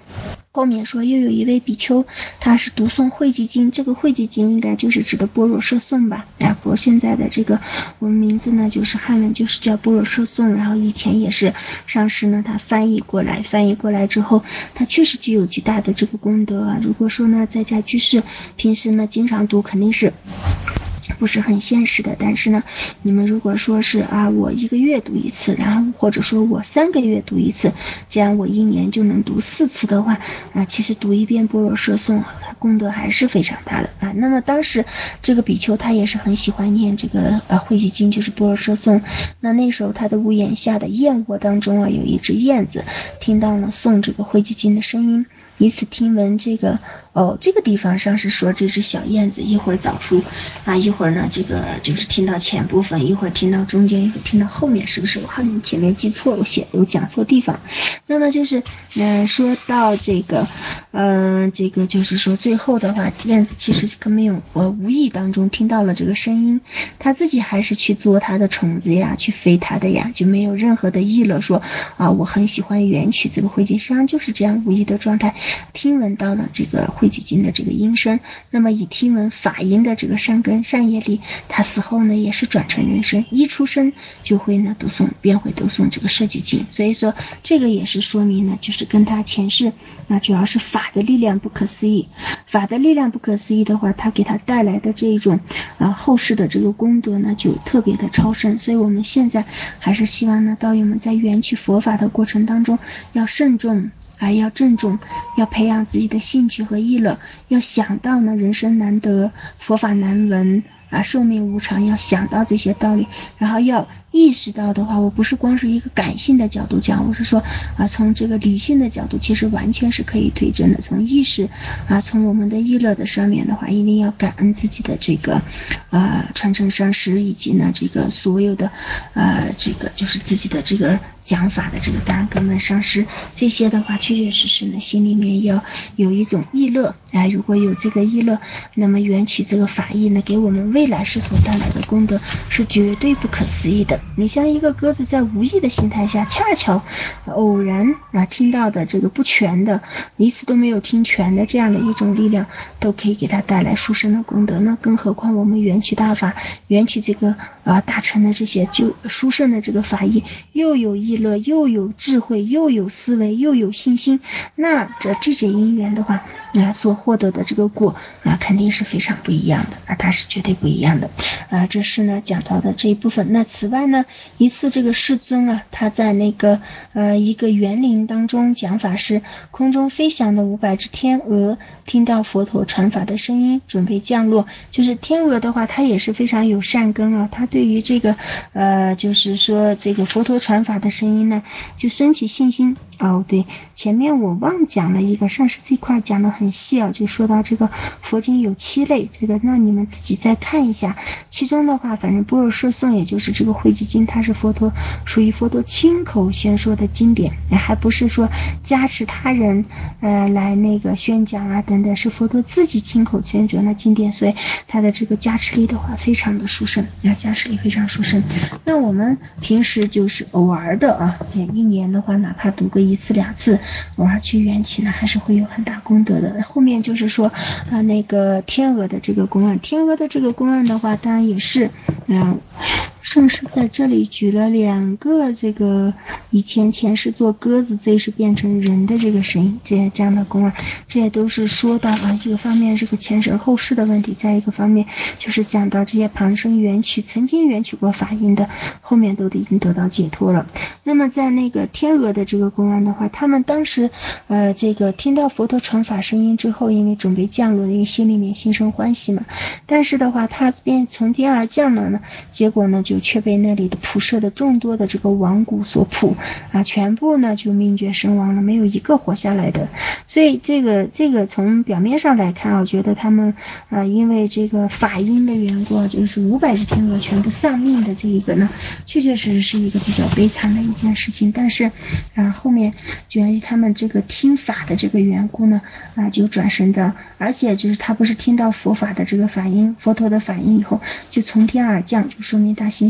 后面说又有一位比丘，他是读诵慧集经，这个慧集经应该就是指的般若摄颂吧。啊，不过现在的这个我们名字呢，就是汉文就是叫般若摄颂，然后以前也是上师呢他翻译过来，翻译过来之后，他确实具有巨大的这个功德啊。如果说呢在家居士平时呢经常读，肯定是不是很现实的，但是呢你们如果说是啊我一个月读一次，然后或者说我三个月读一次，这样我一年就能读四次的话啊，其实读一遍般若摄颂功德还是非常大的啊。那么当时这个比丘他也是很喜欢念这个呃慧集经，就是般若摄颂。那那时候他的屋檐下的燕窝当中啊有一只燕子听到了诵这个慧集经的声音，以此听闻这个哦这个地方上是说这只小燕子一会儿早出啊，一会儿呢这个就是听到前部分，一会儿听到中间，一会儿听到后面，是不是我好像前面记错了，我写有讲错地方。那么就是嗯、呃、说到这个嗯、呃、这个就是说最后的话，燕子其实根本有我无意当中听到了这个声音，他自己还是去做他的虫子呀，去飞他的呀，就没有任何的意了说啊我很喜欢原曲这个慧经，实际上就是这样无意的状态听闻到了这个慧集经的这个音声。那么以听闻法音的这个善根善业力，他死后呢也是转成人身，一出生就会呢读诵便会读诵这个摄集经。所以说这个也是说明呢，就是跟他前世那主要是法的力量不可思议，法的力量不可思议的话，他给他带来的这种呃后世的这个功德呢就特别的超深。所以我们现在还是希望呢道友们在缘起佛法的过程当中要慎重啊，要郑重，要培养自己的兴趣和意乐，要想到呢人生难得，佛法难闻啊，寿命无常，要想到这些道理，然后要意识到的话，我不是光是一个感性的角度讲，我是说啊，从这个理性的角度其实完全是可以推证的。从意识啊，从我们的意乐的上面的话，一定要感恩自己的这个呃传承上师，以及呢这个所有的呃这个就是自己的这个讲法的这个大根本上师，这些的话确确实实呢心里面要有一种意乐啊，如果有这个意乐，那么缘起这个法义呢给我们未来世所带来的功德是绝对不可思议的。你像一个鸽子在无意的心态下恰巧偶然啊听到的这个不全的，一次都没有听全的这样的一种力量，都可以给它带来殊胜的功德，那更何况我们缘起大法，缘起这个啊大乘的这些就殊胜的这个法义，又有意乐，又有智慧，又有思维，又有信心，那这这些因缘的话啊所获得的这个果啊肯定是非常不一样的啊，它是绝对不一样的啊。这是呢讲到的这一部分。那此外呢，一次这个世尊啊，他在那个呃一个园林当中讲法是，空中飞翔的五百只天鹅听到佛陀传法的声音，准备降落。就是天鹅的话，它也是非常有善根啊，它对于这个呃就是说这个佛陀传法的声音呢，就升起信心。哦，对，前面我忘讲了一个，上师这块讲的很细啊，就说到这个佛经有七类，这个那你们自己再看一下。其中的话，反正般若摄颂也就是这个慧集经，它是佛陀属于佛陀亲口宣说的经典，还不是说加持他人呃来那个宣讲啊等等，是佛陀自己亲口宣讲的经典，所以它的这个加持力的话非常的殊胜啊，加持力非常殊胜。那我们平时就是偶尔的啊，也一年的话哪怕读个一次两次，偶尔去缘起呢还是会有很大功德的。后面就是说啊那个天鹅的这个公案，天鹅的这个公案的话当然也是嗯、呃圣师在这里举了两个这个以前前世做鸽子，这是变成人的这个神这这样的公案，这也都是说到啊一个方面这个前生后世的问题，再一个方面就是讲到这些旁生缘起曾经缘起过法音的，后面都已经得到解脱了。那么在那个天鹅的这个公案的话，他们当时呃这个听到佛陀传法声音之后，因为准备降落，因为心里面心生欢喜嘛，但是的话他便从天而降了呢，结果呢就却被那里的铺设的众多的这个亡骨所扑啊，全部呢就命绝身亡了，没有一个活下来的。所以这个这个从表面上来看啊，觉得他们啊因为这个法音的缘故，就是五百只天鹅全部丧命的这一个呢，确确实实是一个比较悲惨的一件事情。但是啊后面源于他们这个听法的这个缘故呢啊就转生的，而且就是他不是听到佛法的这个法音，佛陀的法音以后就从天而降，就说明他心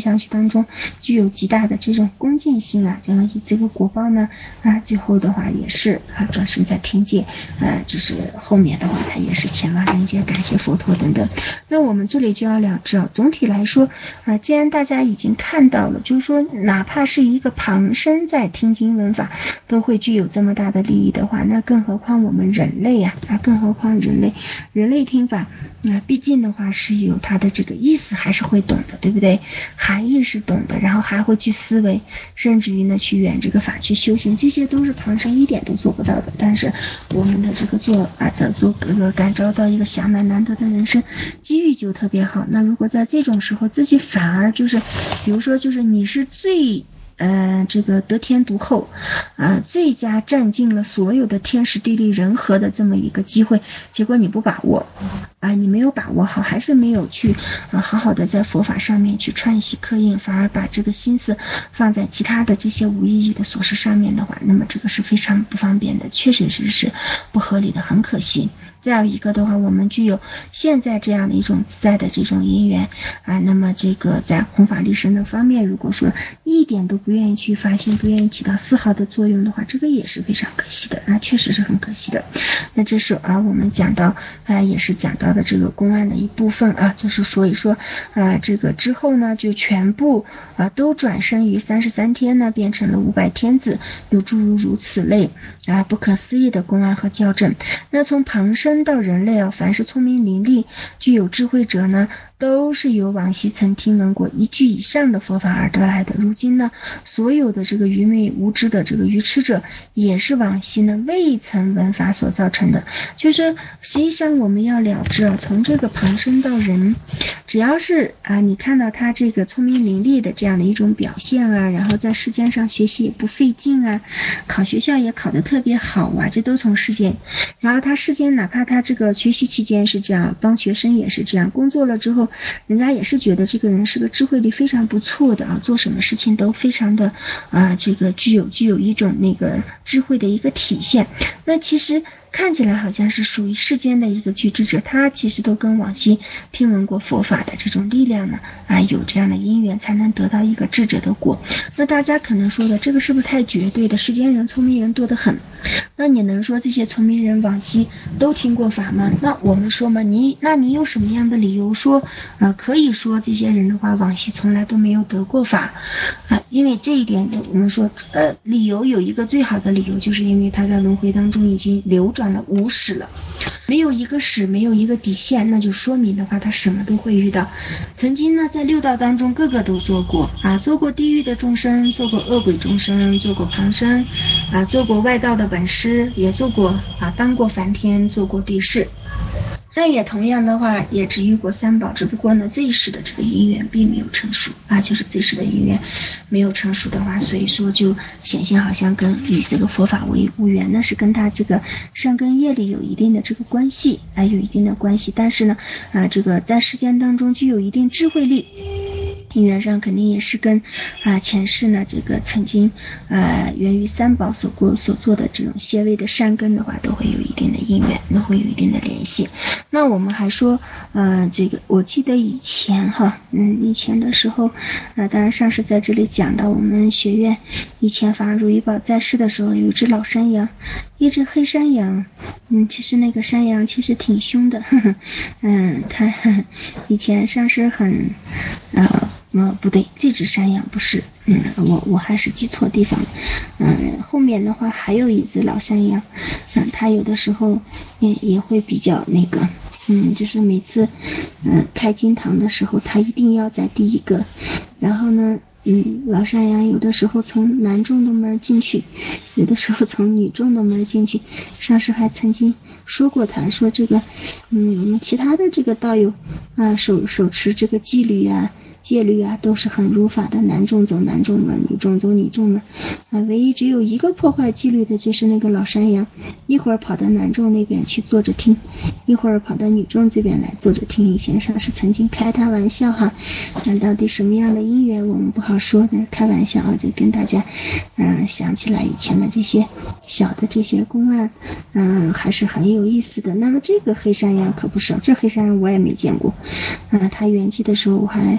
下去当中具有极大的这种恭敬心啊，这样以这个果报呢啊，最后的话也是啊转生在天界，呃，就是后面的话他也是前往人间感谢佛陀等等。那我们这里就要了知啊，总体来说啊，既然大家已经看到了，就是说哪怕是一个旁生在听经闻法都会具有这么大的利益的话，那更何况我们人类啊，啊，更何况人类，人类听法，那、啊、毕竟的话是有它的这个意思，还是会懂的，对不对？含义是懂的，然后还会去思维，甚至于呢去圆这个法去修行，这些都是旁生一点都做不到的。但是我们的这个做啊，在做这个感召到一个祥满难得的人生，机遇就特别好。那如果在这种时候自己反而就是，比如说就是你是最呃，这个得天独厚啊、呃，最佳占尽了所有的天时地利人和的这么一个机会，结果你不把握啊、呃，你没有把握好，还是没有去啊、呃、好好的在佛法上面去串习刻印，反而把这个心思放在其他的这些无意义的琐事上面的话，那么这个是非常不方便的，确实是是不合理的，很可惜。再有一个的话，我们具有现在这样的一种自在的这种因缘啊，那么这个在弘法利生的方面，如果说一点都不愿意去发心，不愿意起到丝毫的作用的话，这个也是非常可惜的啊，确实是很可惜的。那这是啊我们讲到啊也是讲到的这个公案的一部分啊，就是所以说啊这个之后呢就全部啊都转生于三十三天呢变成了五百天子，有诸如如此类啊不可思议的公案和校正。那从旁生到人类啊，凡是聪明伶俐具有智慧者呢，都是由往昔曾听闻过一句以上的佛法而得来的。如今呢，所有的这个愚昧无知的这个愚痴者，也是往昔呢未曾闻法所造成的。就是实际上我们要了知啊，从这个旁生到人，只要是啊你看到他这个聪明伶俐的这样的一种表现啊，然后在世间上学习也不费劲啊，考学校也考得特别好啊，这都从世间。然后他世间哪怕他这个学习期间是这样，当学生也是这样，工作了之后人家也是觉得这个人是个智慧力非常不错的啊，做什么事情都非常的啊这个具有具有一种那个智慧的一个体现。那其实看起来好像是属于世间的一个具智者，他其实都跟往昔听闻过佛法的这种力量呢啊有这样的因缘，才能得到一个智者的果。那大家可能说的这个是不是太绝对的？世间人聪明人多得很，那你能说这些聪明人往昔都听过法吗？那我们说嘛，你那你有什么样的理由说呃可以说这些人的话往昔从来都没有得过法啊？因为这一点我们说呃理由有一个最好的理由，就是因为他在轮回当中已经流转转了无始了，没有一个始，没有一个底线，那就说明的话他什么都会遇到。曾经呢在六道当中个个都做过啊，做过地狱的众生，做过恶鬼众生，做过旁生啊，做过外道的本师，也做过啊当过梵天，做过地释。那也同样的话也只遇过三宝，只不过呢这一世的这个因缘并没有成熟啊，就是这一世的因缘没有成熟的话，所以说就显现好像跟与这个佛法为无缘呢，是跟他这个善根业力有一定的这个关系啊，有一定的关系。但是呢啊这个在世间当中具有一定智慧力，因缘上肯定也是跟啊前世呢这个曾经啊源于三宝所过所做的这种些微的善根的话，都会有一定的因缘，都会有一定的联系。那我们还说呃这个我记得以前哈嗯以前的时候呃当然上次在这里讲到我们学院以前法如意宝在世的时候，有一只老山羊，一只黑山羊，嗯其实那个山羊其实挺凶的，呵呵嗯它呵呵以前上次很呃呃不对，这只山羊不是，嗯我我还是记错地方了。嗯后面的话还有一只老山羊，嗯它有的时候也也会比较那个嗯就是每次嗯、呃、开经堂的时候它一定要在第一个，然后呢嗯老山羊有的时候从男众的门进去，有的时候从女众的门进去。上师还曾经说过，他说这个嗯我们其他的这个道友啊手手持这个纪律啊戒律啊都是很如法的，男众走男众门，女众走女众门啊，唯一只有一个破坏纪律的就是那个老山羊，一会儿跑到男众那边去坐着听，一会儿跑到女众这边来坐着听。以前上是曾经开他玩笑哈，那到底什么样的因缘我们不好说的，开玩笑啊，就跟大家嗯、呃、想起来以前的这些小的这些公案，嗯、呃、还是很有意思的。那么这个黑山羊可不少，这黑山羊我也没见过，嗯、呃、他圆寂的时候我还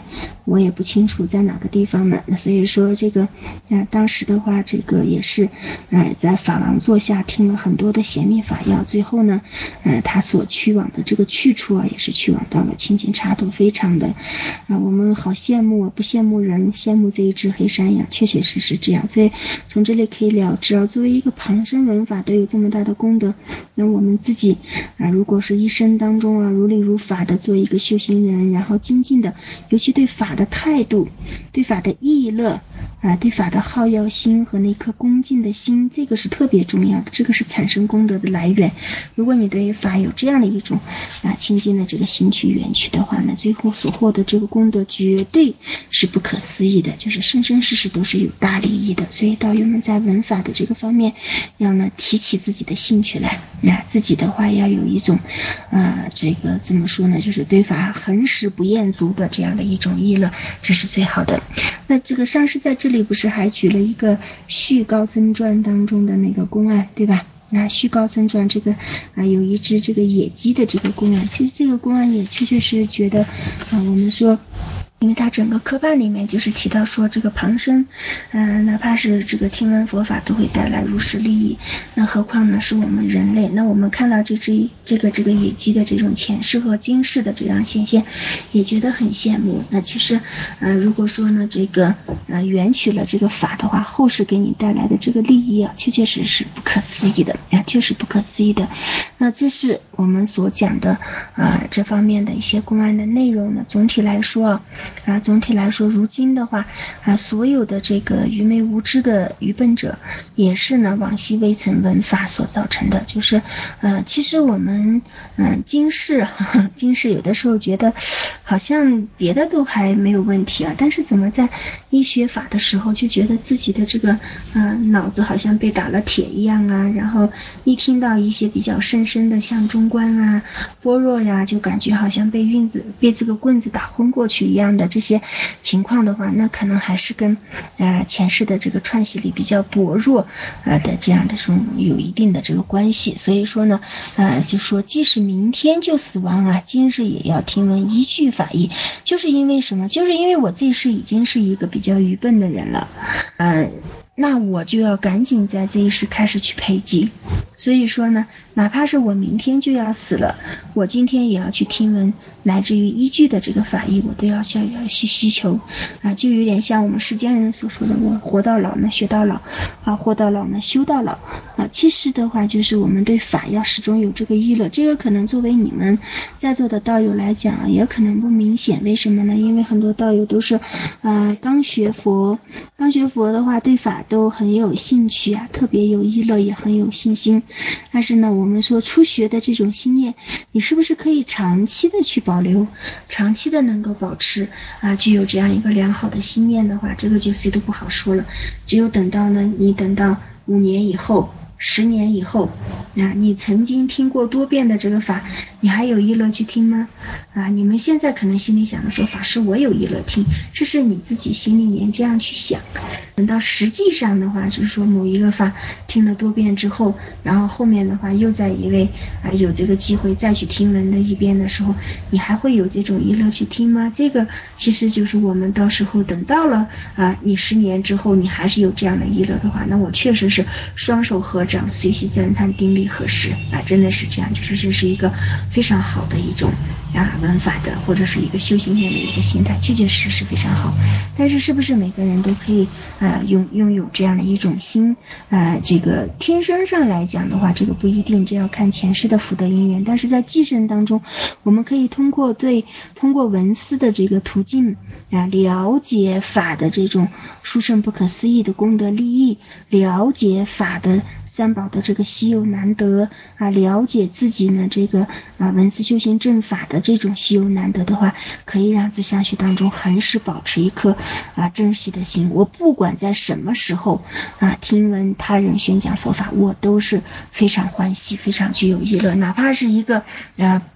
我也不清楚在哪个地方呢。所以说这个呃当时的话，这个也是呃在法王座下听了很多的显密法要，最后呢呃他所去往的这个去处啊，也是去往到了清净刹土，非常的啊、呃、我们好羡慕啊，不羡慕人，羡慕这一只黑山羊，确确实实这样。所以从这里可以了知啊，作为一个旁生闻法都有这么大的功德，那我们自己啊、呃、如果是一生当中啊如理如法的做一个修行人，然后精进的，尤其对法的态度，对法的意乐啊，对法的好要心和那颗恭敬的心，这个是特别重要的，这个是产生功德的来源。如果你对于法有这样的一种啊清净的这个心去缘去的话呢，最后所获得这个功德绝对是不可思议的，就是生生世世都是有大利益的。所以道友们在闻法的这个方面要呢提起自己的兴趣来，那自己的话要有一种啊这个怎么说呢，就是对法恒时不厌足的这样的一种意乐，这是最好的。那这个上师在这里不是还举了一个续高僧传当中的那个公案，对吧？那续高僧传这个啊有一只这个野鸡的这个公案，其实这个公案也确确实觉得啊我们说因为它整个科判里面就是提到说这个旁生嗯、呃，哪怕是这个听闻佛法都会带来如是利益，那何况呢是我们人类。那我们看到这只这个这个野鸡的这种前世和今世的这样显现，也觉得很羡慕。那其实呃如果说呢这个呃缘取了这个法的话，后世给你带来的这个利益啊，确确实实不可思议的啊，确实不可思议的。那这是我们所讲的啊、呃、这方面的一些公案的内容呢。总体来说啊，总体来说，如今的话啊，所有的这个愚昧无知的愚笨者，也是呢往昔未曾闻法所造成的。就是呃，其实我们嗯、呃，今世呵呵今世有的时候觉得好像别的都还没有问题啊，但是怎么在一学法的时候，就觉得自己的这个呃脑子好像被打了铁一样啊，然后一听到一些比较深深的像中观啊、般若呀，就感觉好像被运子被这个棍子打昏过去一样的这些情况的话，那可能还是跟呃前世的这个串习力比较薄弱呃的这样的这种有一定的这个关系。所以说呢呃就说即使明天就死亡啊，今日也要听闻一句法义，就是因为什么？就是因为我这一世已经是一个比较愚笨的人了，嗯、呃那我就要赶紧在这一世开始去培积。所以说呢，哪怕是我明天就要死了，我今天也要去听闻乃至于依据的这个法义，我都要去要去希求啊，就有点像我们世间人所说的，我活到老呢学到老啊，活到老呢修到老啊。其实的话就是我们对法要始终有这个意乐，这个可能作为你们在座的道友来讲啊，也可能不明显。为什么呢？因为很多道友都是啊刚学佛，刚学佛的话对法都很有兴趣啊，特别有意乐，也很有信心。但是呢，我们说初学的这种心念，你是不是可以长期的去保留，长期的能够保持啊，具有这样一个良好的心念的话，这个就谁都不好说了。只有等到呢，你等到五年以后、十年以后啊，你曾经听过多遍的这个法，你还有意乐去听吗？啊，你们现在可能心里想的说，法师我有意乐听，这是你自己心里面这样去想。等到实际上的话，就是说某一个法听了多遍之后，然后后面的话又在一位啊有这个机会再去听闻的一遍的时候，你还会有这种意乐去听吗？这个其实就是我们到时候等到了啊，你十年之后你还是有这样的意乐的话，那我确实是双手合掌，随喜赞叹，顶礼合十啊，真的是这样，就是这是一个非常好的一种啊闻法的或者是一个修行人的一个心态，确确实实是非常好。但是是不是每个人都可以啊拥拥有这样的一种心啊？这个天生上来讲的话，这个不一定，这要看前世的福德因缘。但是在继承当中，我们可以通过对通过闻思的这个途径啊，了解法的这种殊胜不可思议的功德利益，了解法的三宝的这个稀有难得啊，了解自己呢这个啊闻思修行正法的这种稀有难得的话，可以让自相续当中恒时保持一颗啊珍惜的心。我不管在什么时候啊听闻他人宣讲佛法，我都是非常欢喜，非常具有意乐，哪怕是一个啊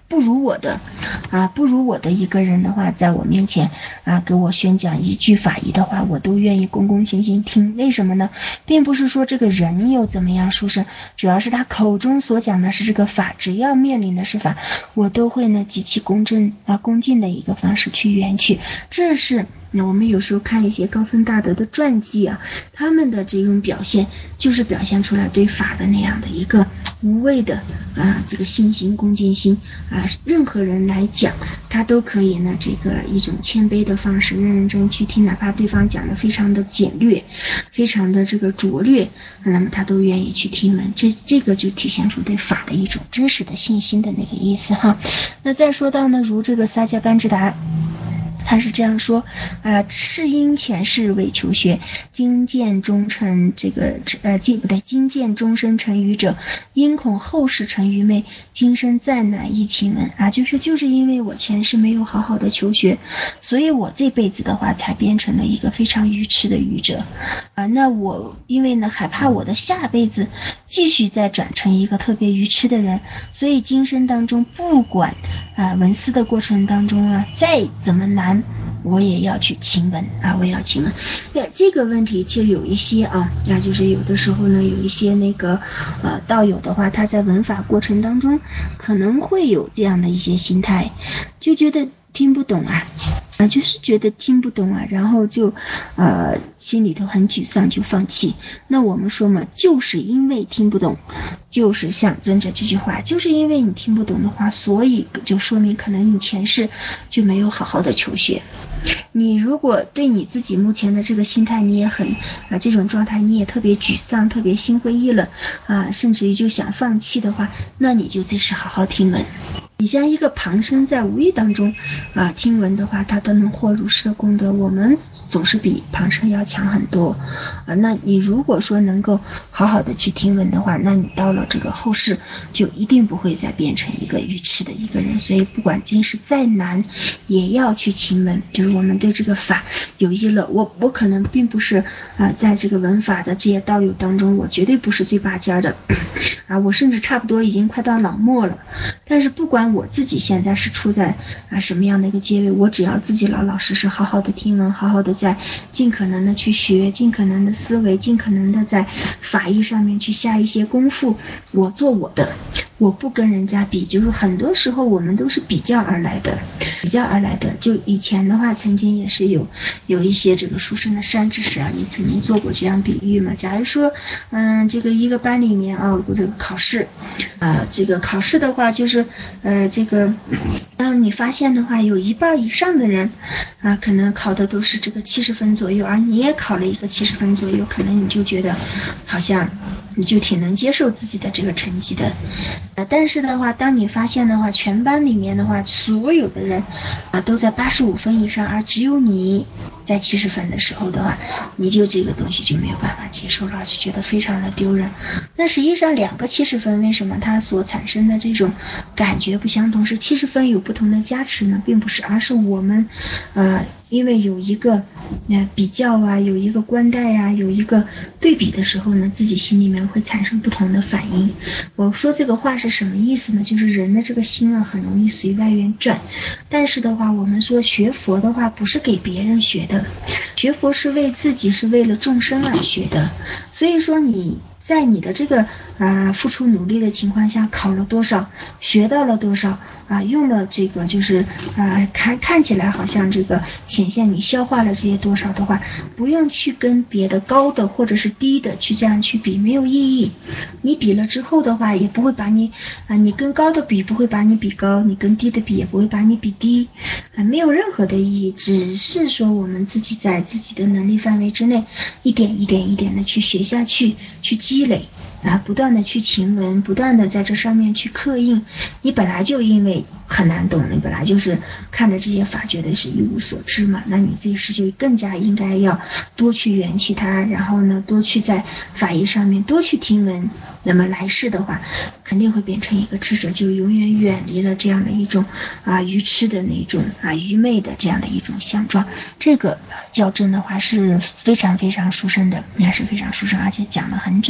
不如我的啊，不如我的一个人的话，在我面前啊给我宣讲一句法义的话，我都愿意恭恭敬敬听。为什么呢？并不是说这个人又怎么样殊胜，主要是他口中所讲的是这个法，只要面临的是法，我都会呢极其恭正啊恭敬的一个方式去圆去。这是那我们有时候看一些高僧大德的传记啊，他们的这种表现就是表现出来对法的那样的一个无畏的啊这个信心恭敬心啊，任何人来讲他都可以呢这个一种谦卑的方式认认真去听，哪怕对方讲的非常的简略，非常的这个拙劣，那么他都愿意去听闻，这这个就体现出对法的一种真实的信心的那个意思哈。那再说到呢，如这个撒迦班智达他是这样说啊，是因前世为求学，今见终成这个呃，今不对，今见终身成愚者，因恐后世成愚昧，今生再难一请闻啊，就是就是因为我前世没有好好的求学，所以我这辈子的话才变成了一个非常愚痴的愚者啊。那我因为呢害怕我的下辈子继续再转成一个特别愚痴的人，所以今生当中不管啊闻思的过程当中啊再怎么难，我也要去请闻啊，我也要请闻。那这个问题就有一些啊，那就是有的时候呢，有一些那个呃道友的话，他在闻法过程当中可能会有这样的一些心态，就觉得听不懂啊。啊，就是觉得听不懂啊，然后就呃心里头很沮丧，就放弃。那我们说嘛，就是因为听不懂，就是像真着这句话，就是因为你听不懂的话，所以就说明可能你前世就没有好好的求学。你如果对你自己目前的这个心态你也很啊这种状态你也特别沮丧，特别心灰意冷啊，甚至于就想放弃的话，那你就这是好好听闻。你像一个旁生在无意当中啊听闻的话，他都能获如是的功德，我们总是比旁生要强很多啊。那你如果说能够好好的去听闻的话，那你到了这个后世就一定不会再变成一个愚痴的一个人。所以不管今世再难也要去听闻，就是我们对这个法有意了。我我可能并不是啊在这个闻法的这些道友当中，我绝对不是最拔尖的啊，我甚至差不多已经快到老末了，但是不管我自己现在是处在啊什么样的一个阶位，我只要自己老老实实好好的听闻，好好的在尽可能的去学，尽可能的思维，尽可能的在法义上面去下一些功夫，我做我的，我不跟人家比。就是很多时候我们都是比较而来的，比较而来的。就以前的话曾经也是有有一些这个书生的善知识啊，也曾经做过这样比喻嘛。假如说嗯这个一个班里面啊这个考试啊、呃、这个考试的话就是呃这个当你发现的话有一半以上的人啊可能考的都是这个七十分左右，而你也考了一个七十分左右，可能你就觉得好像你就挺能接受自己的这个成绩的。呃，但是的话当你发现的话全班里面的话所有的人啊都在八十五分以上，而只有你在七十分的时候的话，你就这个东西就没有办法接受了，就觉得非常的丢人。那实际上两个七十分为什么它所产生的这种感觉不相同，是七十分有不同的加持呢？并不是，而是我们呃因为有一个呃比较啊，有一个观待啊，有一个对比的时候呢，自己心里面会产生不同的反应。我说这个话是什么意思呢？就是人的这个心啊很容易随外缘转，但是的话我们说学佛的话不是给别人学的，学佛是为自己，是为了众生而学的。所以说你在你的这个啊、呃、付出努力的情况下，考了多少，学到了多少啊、呃，用了这个就是啊、呃、看看起来好像这个显现你消化了这些多少的话，不用去跟别的高的或者是低的去这样去比，没有意义。你比了之后的话，也不会把你啊、呃、你跟高的比不会把你比高，你跟低的比也不会把你比低啊、呃，没有任何的意义，只是说我们自己在自己的能力范围之内，一点一点一点的去学下去，去积累啊，不断的去勤闻，不断的在这上面去刻印。你本来就因为很难懂，你本来就是看着这些法觉得是一无所知嘛，那你这一世就更加应该要多去缘起它，然后呢多去在法义上面多去听闻，那么来世的话肯定会变成一个智者，就永远远离了这样的一种啊愚痴的那种啊愚昧的这样的一种相状。这个校正的话是非常非常殊胜的，也是非常殊胜，而且讲得很准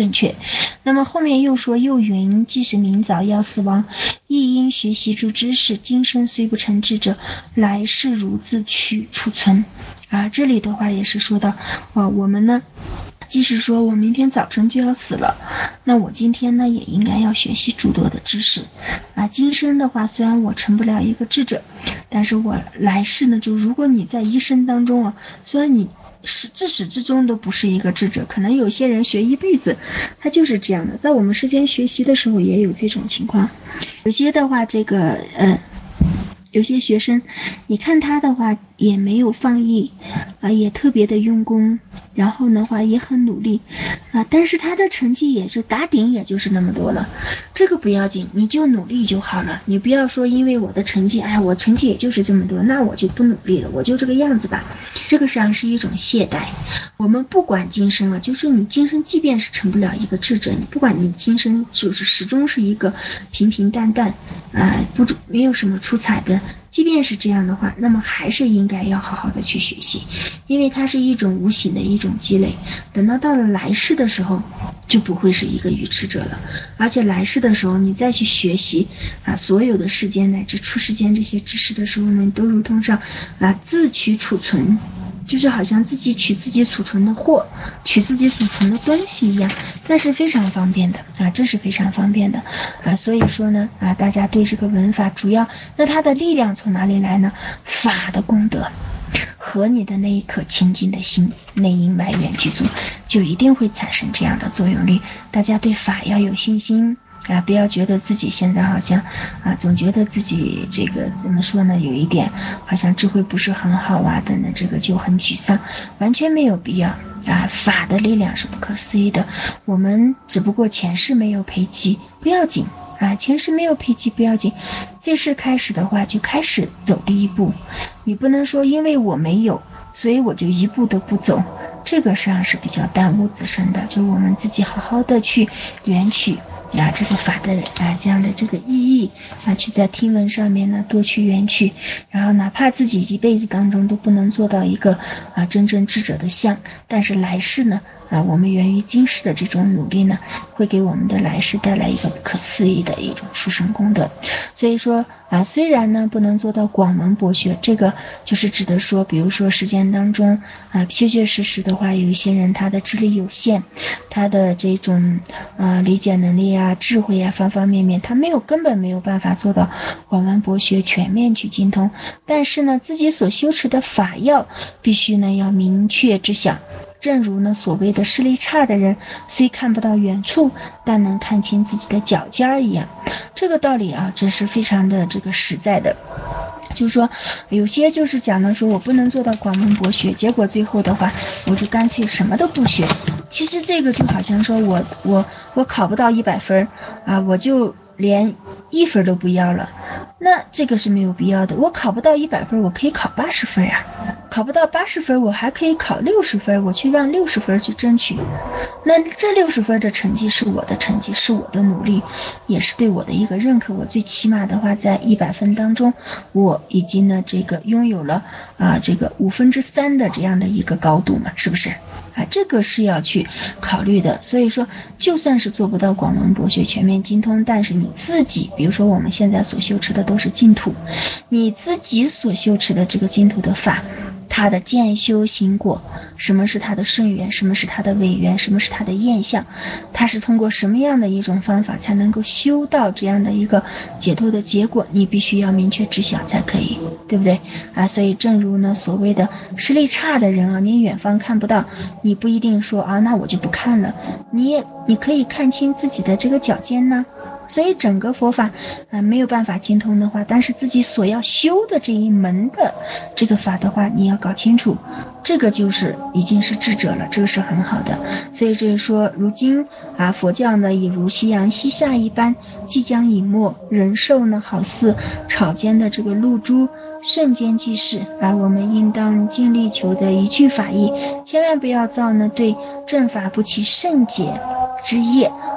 正确。那么后面又说，又云即使明早要死亡，亦应学习诸知识，今生虽不成智者，来世如自取储存啊。这里的话也是说到啊，我们呢即使说我明天早晨就要死了，那我今天呢也应该要学习诸多的知识啊。今生的话虽然我成不了一个智者，但是我来世呢，就如果你在一生当中啊，虽然你是自始至终都不是一个智者，可能有些人学一辈子他就是这样的，在我们之间学习的时候也有这种情况。有些的话这个呃有些学生你看他的话也没有放逸啊，也特别的用功，然后的话也很努力啊，但是他的成绩也就打顶也就是那么多了。这个不要紧，你就努力就好了，你不要说因为我的成绩，哎，我成绩也就是这么多，那我就不努力了，我就这个样子吧。这个实际上是一种懈怠。我们不管今生了，就是你今生即便是成不了一个智者，你不管你今生就是始终是一个平平淡淡啊，不没有什么出彩的，即便是这样的话，那么还是应该要好好的去学习，因为它是一种无形的一种积累，等到到了来世的时候就不会是一个愚痴者了。而且来世的时候你再去学习啊，所有的世间乃至出世间这些知识的时候呢，你都如同上啊自取储存，就是好像自己取自己储存的货，取自己储存的东西一样，那是非常方便的啊，这是非常方便的啊。所以说呢啊，大家对这个文法主要，那它的力量从哪里来呢？法的功德和你的那一颗清净的心内因外缘具足，就一定会产生这样的作用力。大家对法要有信心啊，不要觉得自己现在好像啊，总觉得自己这个怎么说呢，有一点好像智慧不是很好啊等等，这个就很沮丧，完全没有必要啊。法的力量是不可思议的，我们只不过前世没有培积，不要紧啊，前世没有培积不要紧，这世开始的话就开始走第一步。你不能说因为我没有，所以我就一步都不走，这个实际上是比较耽误自身的。就我们自己好好的去缘取啊这个法的啊这样的这个意义啊，去在听闻上面呢多去缘取，然后哪怕自己一辈子当中都不能做到一个啊真正智者的相，但是来世呢啊，我们源于今世的这种努力呢，会给我们的来世带来一个不可思议的一种殊胜功德。所以说啊，虽然呢不能做到广文博学，这个就是指的说，比如说实践当中啊，确确实实的话，有一些人他的智力有限，他的这种啊理解能力啊、智慧啊方方面面，他没有根本没有办法做到广文博学、全面去精通。但是呢，自己所修持的法要必须呢要明确知晓。正如呢所谓的视力差的人虽看不到远处，但能看清自己的脚尖一样，这个道理啊，这是非常的这个实在的。就是说有些就是讲的说我不能做到广文博学，结果最后的话我就干脆什么都不学。其实这个就好像说我我我考不到一百分啊，我就连一分都不要了，那这个是没有必要的。我考不到一百分，我可以考八十分啊，考不到八十分，我还可以考六十分，我去让六十分去争取。那这六十分的成绩是我的成绩，是我的努力，也是对我的一个认可。我最起码的话，在一百分当中，我已经呢这个拥有了啊这个五分之三的这样的一个高度嘛，是不是？啊，这个是要去考虑的。所以说就算是做不到广文博学全面精通，但是你自己比如说我们现在所修持的都是净土，你自己所修持的这个净土的法，它的见修行果，什么是它的顺缘，什么是它的违缘，什么是它的厌相，它是通过什么样的一种方法才能够修到这样的一个解脱的结果，你必须要明确知晓才可以，对不对啊？所以正如呢所谓的视力差的人啊，你远方看不到，你不一定说啊那我就不看了，你也你可以看清自己的这个脚尖呢。所以整个佛法啊没有办法精通的话，但是自己所要修的这一门的这个法的话，你要搞清楚，这个就是已经是智者了，这个是很好的。所以就是说如今啊佛教呢已如夕阳西下一般，即将隐没，人寿呢好似草间的这个露珠，瞬间即逝啊，我们应当尽力求的一句法义，千万不要造呢对正法不起甚解之业，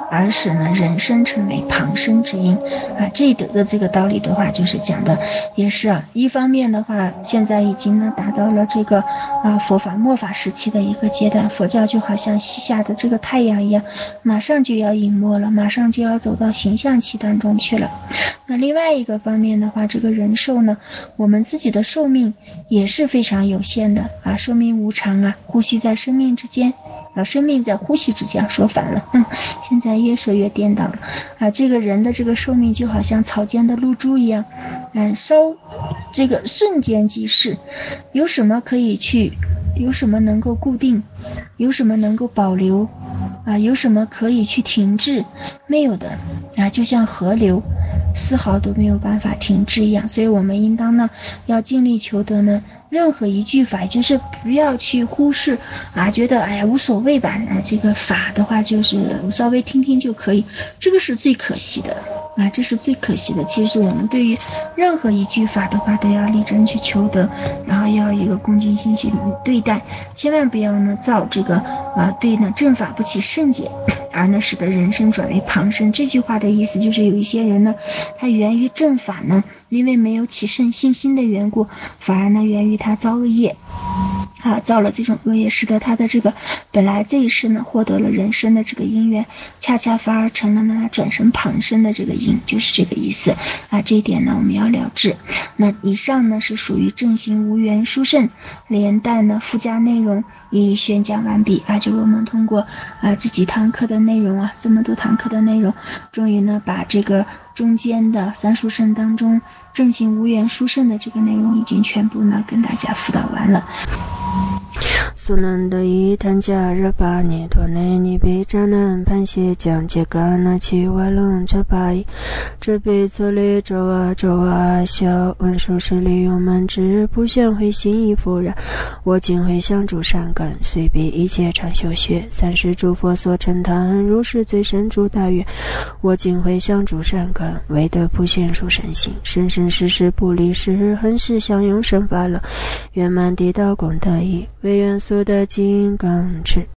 而使呢人生成为旁生之因啊。这得的这个道理的话，就是讲的也是啊，一方面的话，现在已经呢达到了这个啊佛法末法时期的一个阶段，佛教就好像西下的这个太阳一样，马上就要隐没了，马上就要走到形象期当中去了。那另外一个方面的话，这个人寿呢，我们自己的寿命也是非常有限的啊，寿命无常啊，呼吸在生命之间啊，生命在呼吸之间，说反了，嗯，现在越说越颠倒了啊。这个人的这个寿命就好像草间的露珠一样，嗯，稍这个瞬间即逝，有什么可以去，有什么能够固定，有什么能够保留啊？有什么可以去停滞？没有的啊，就像河流，丝毫都没有办法停滞一样。所以我们应当呢，要尽力求得呢，任何一句法，就是不要去忽视啊，觉得哎呀无所谓吧，啊这个法的话就是稍微听听就可以，这个是最可惜的啊，这是最可惜的。其实我们对于任何一句法的话，都要力争去求得，然后要一个恭敬心去对待，千万不要呢造这个啊对呢正法不起甚解，而呢使得人生转为旁生。这句话的意思就是有一些人呢，他源于正法呢，因为没有起甚信心的缘故，反而呢源于他造恶业啊，造了这种恶业，使得他的这个本来这一世呢获得了人生的这个因缘，恰恰反而成了呢他转生旁生的这个因，就是这个意思啊。这一点呢我们要了知。那以上呢是属于正行无缘殊胜，连带呢附加内容已宣讲完毕啊。就我们通过啊这几堂课的内容啊，这么多堂课的内容，终于呢把这个中间的三殊胜当中正行无缘殊胜的这个内容已经全部呢跟大家辅导完了。 苏南的一谈加热巴尼托内尼贝扎南潘谢将杰嘎那奇瓦隆这巴伊这辈策略周啊周啊小文殊师利用满之不显会心意复然，我今会向诸善根随彼一切禅修学三世诸佛所称叹如是最深诸大愿，我今会向诸善根为得不显殊身心生生世世不离世恒世相永生法乐圆满地道功德意为愿速得金刚持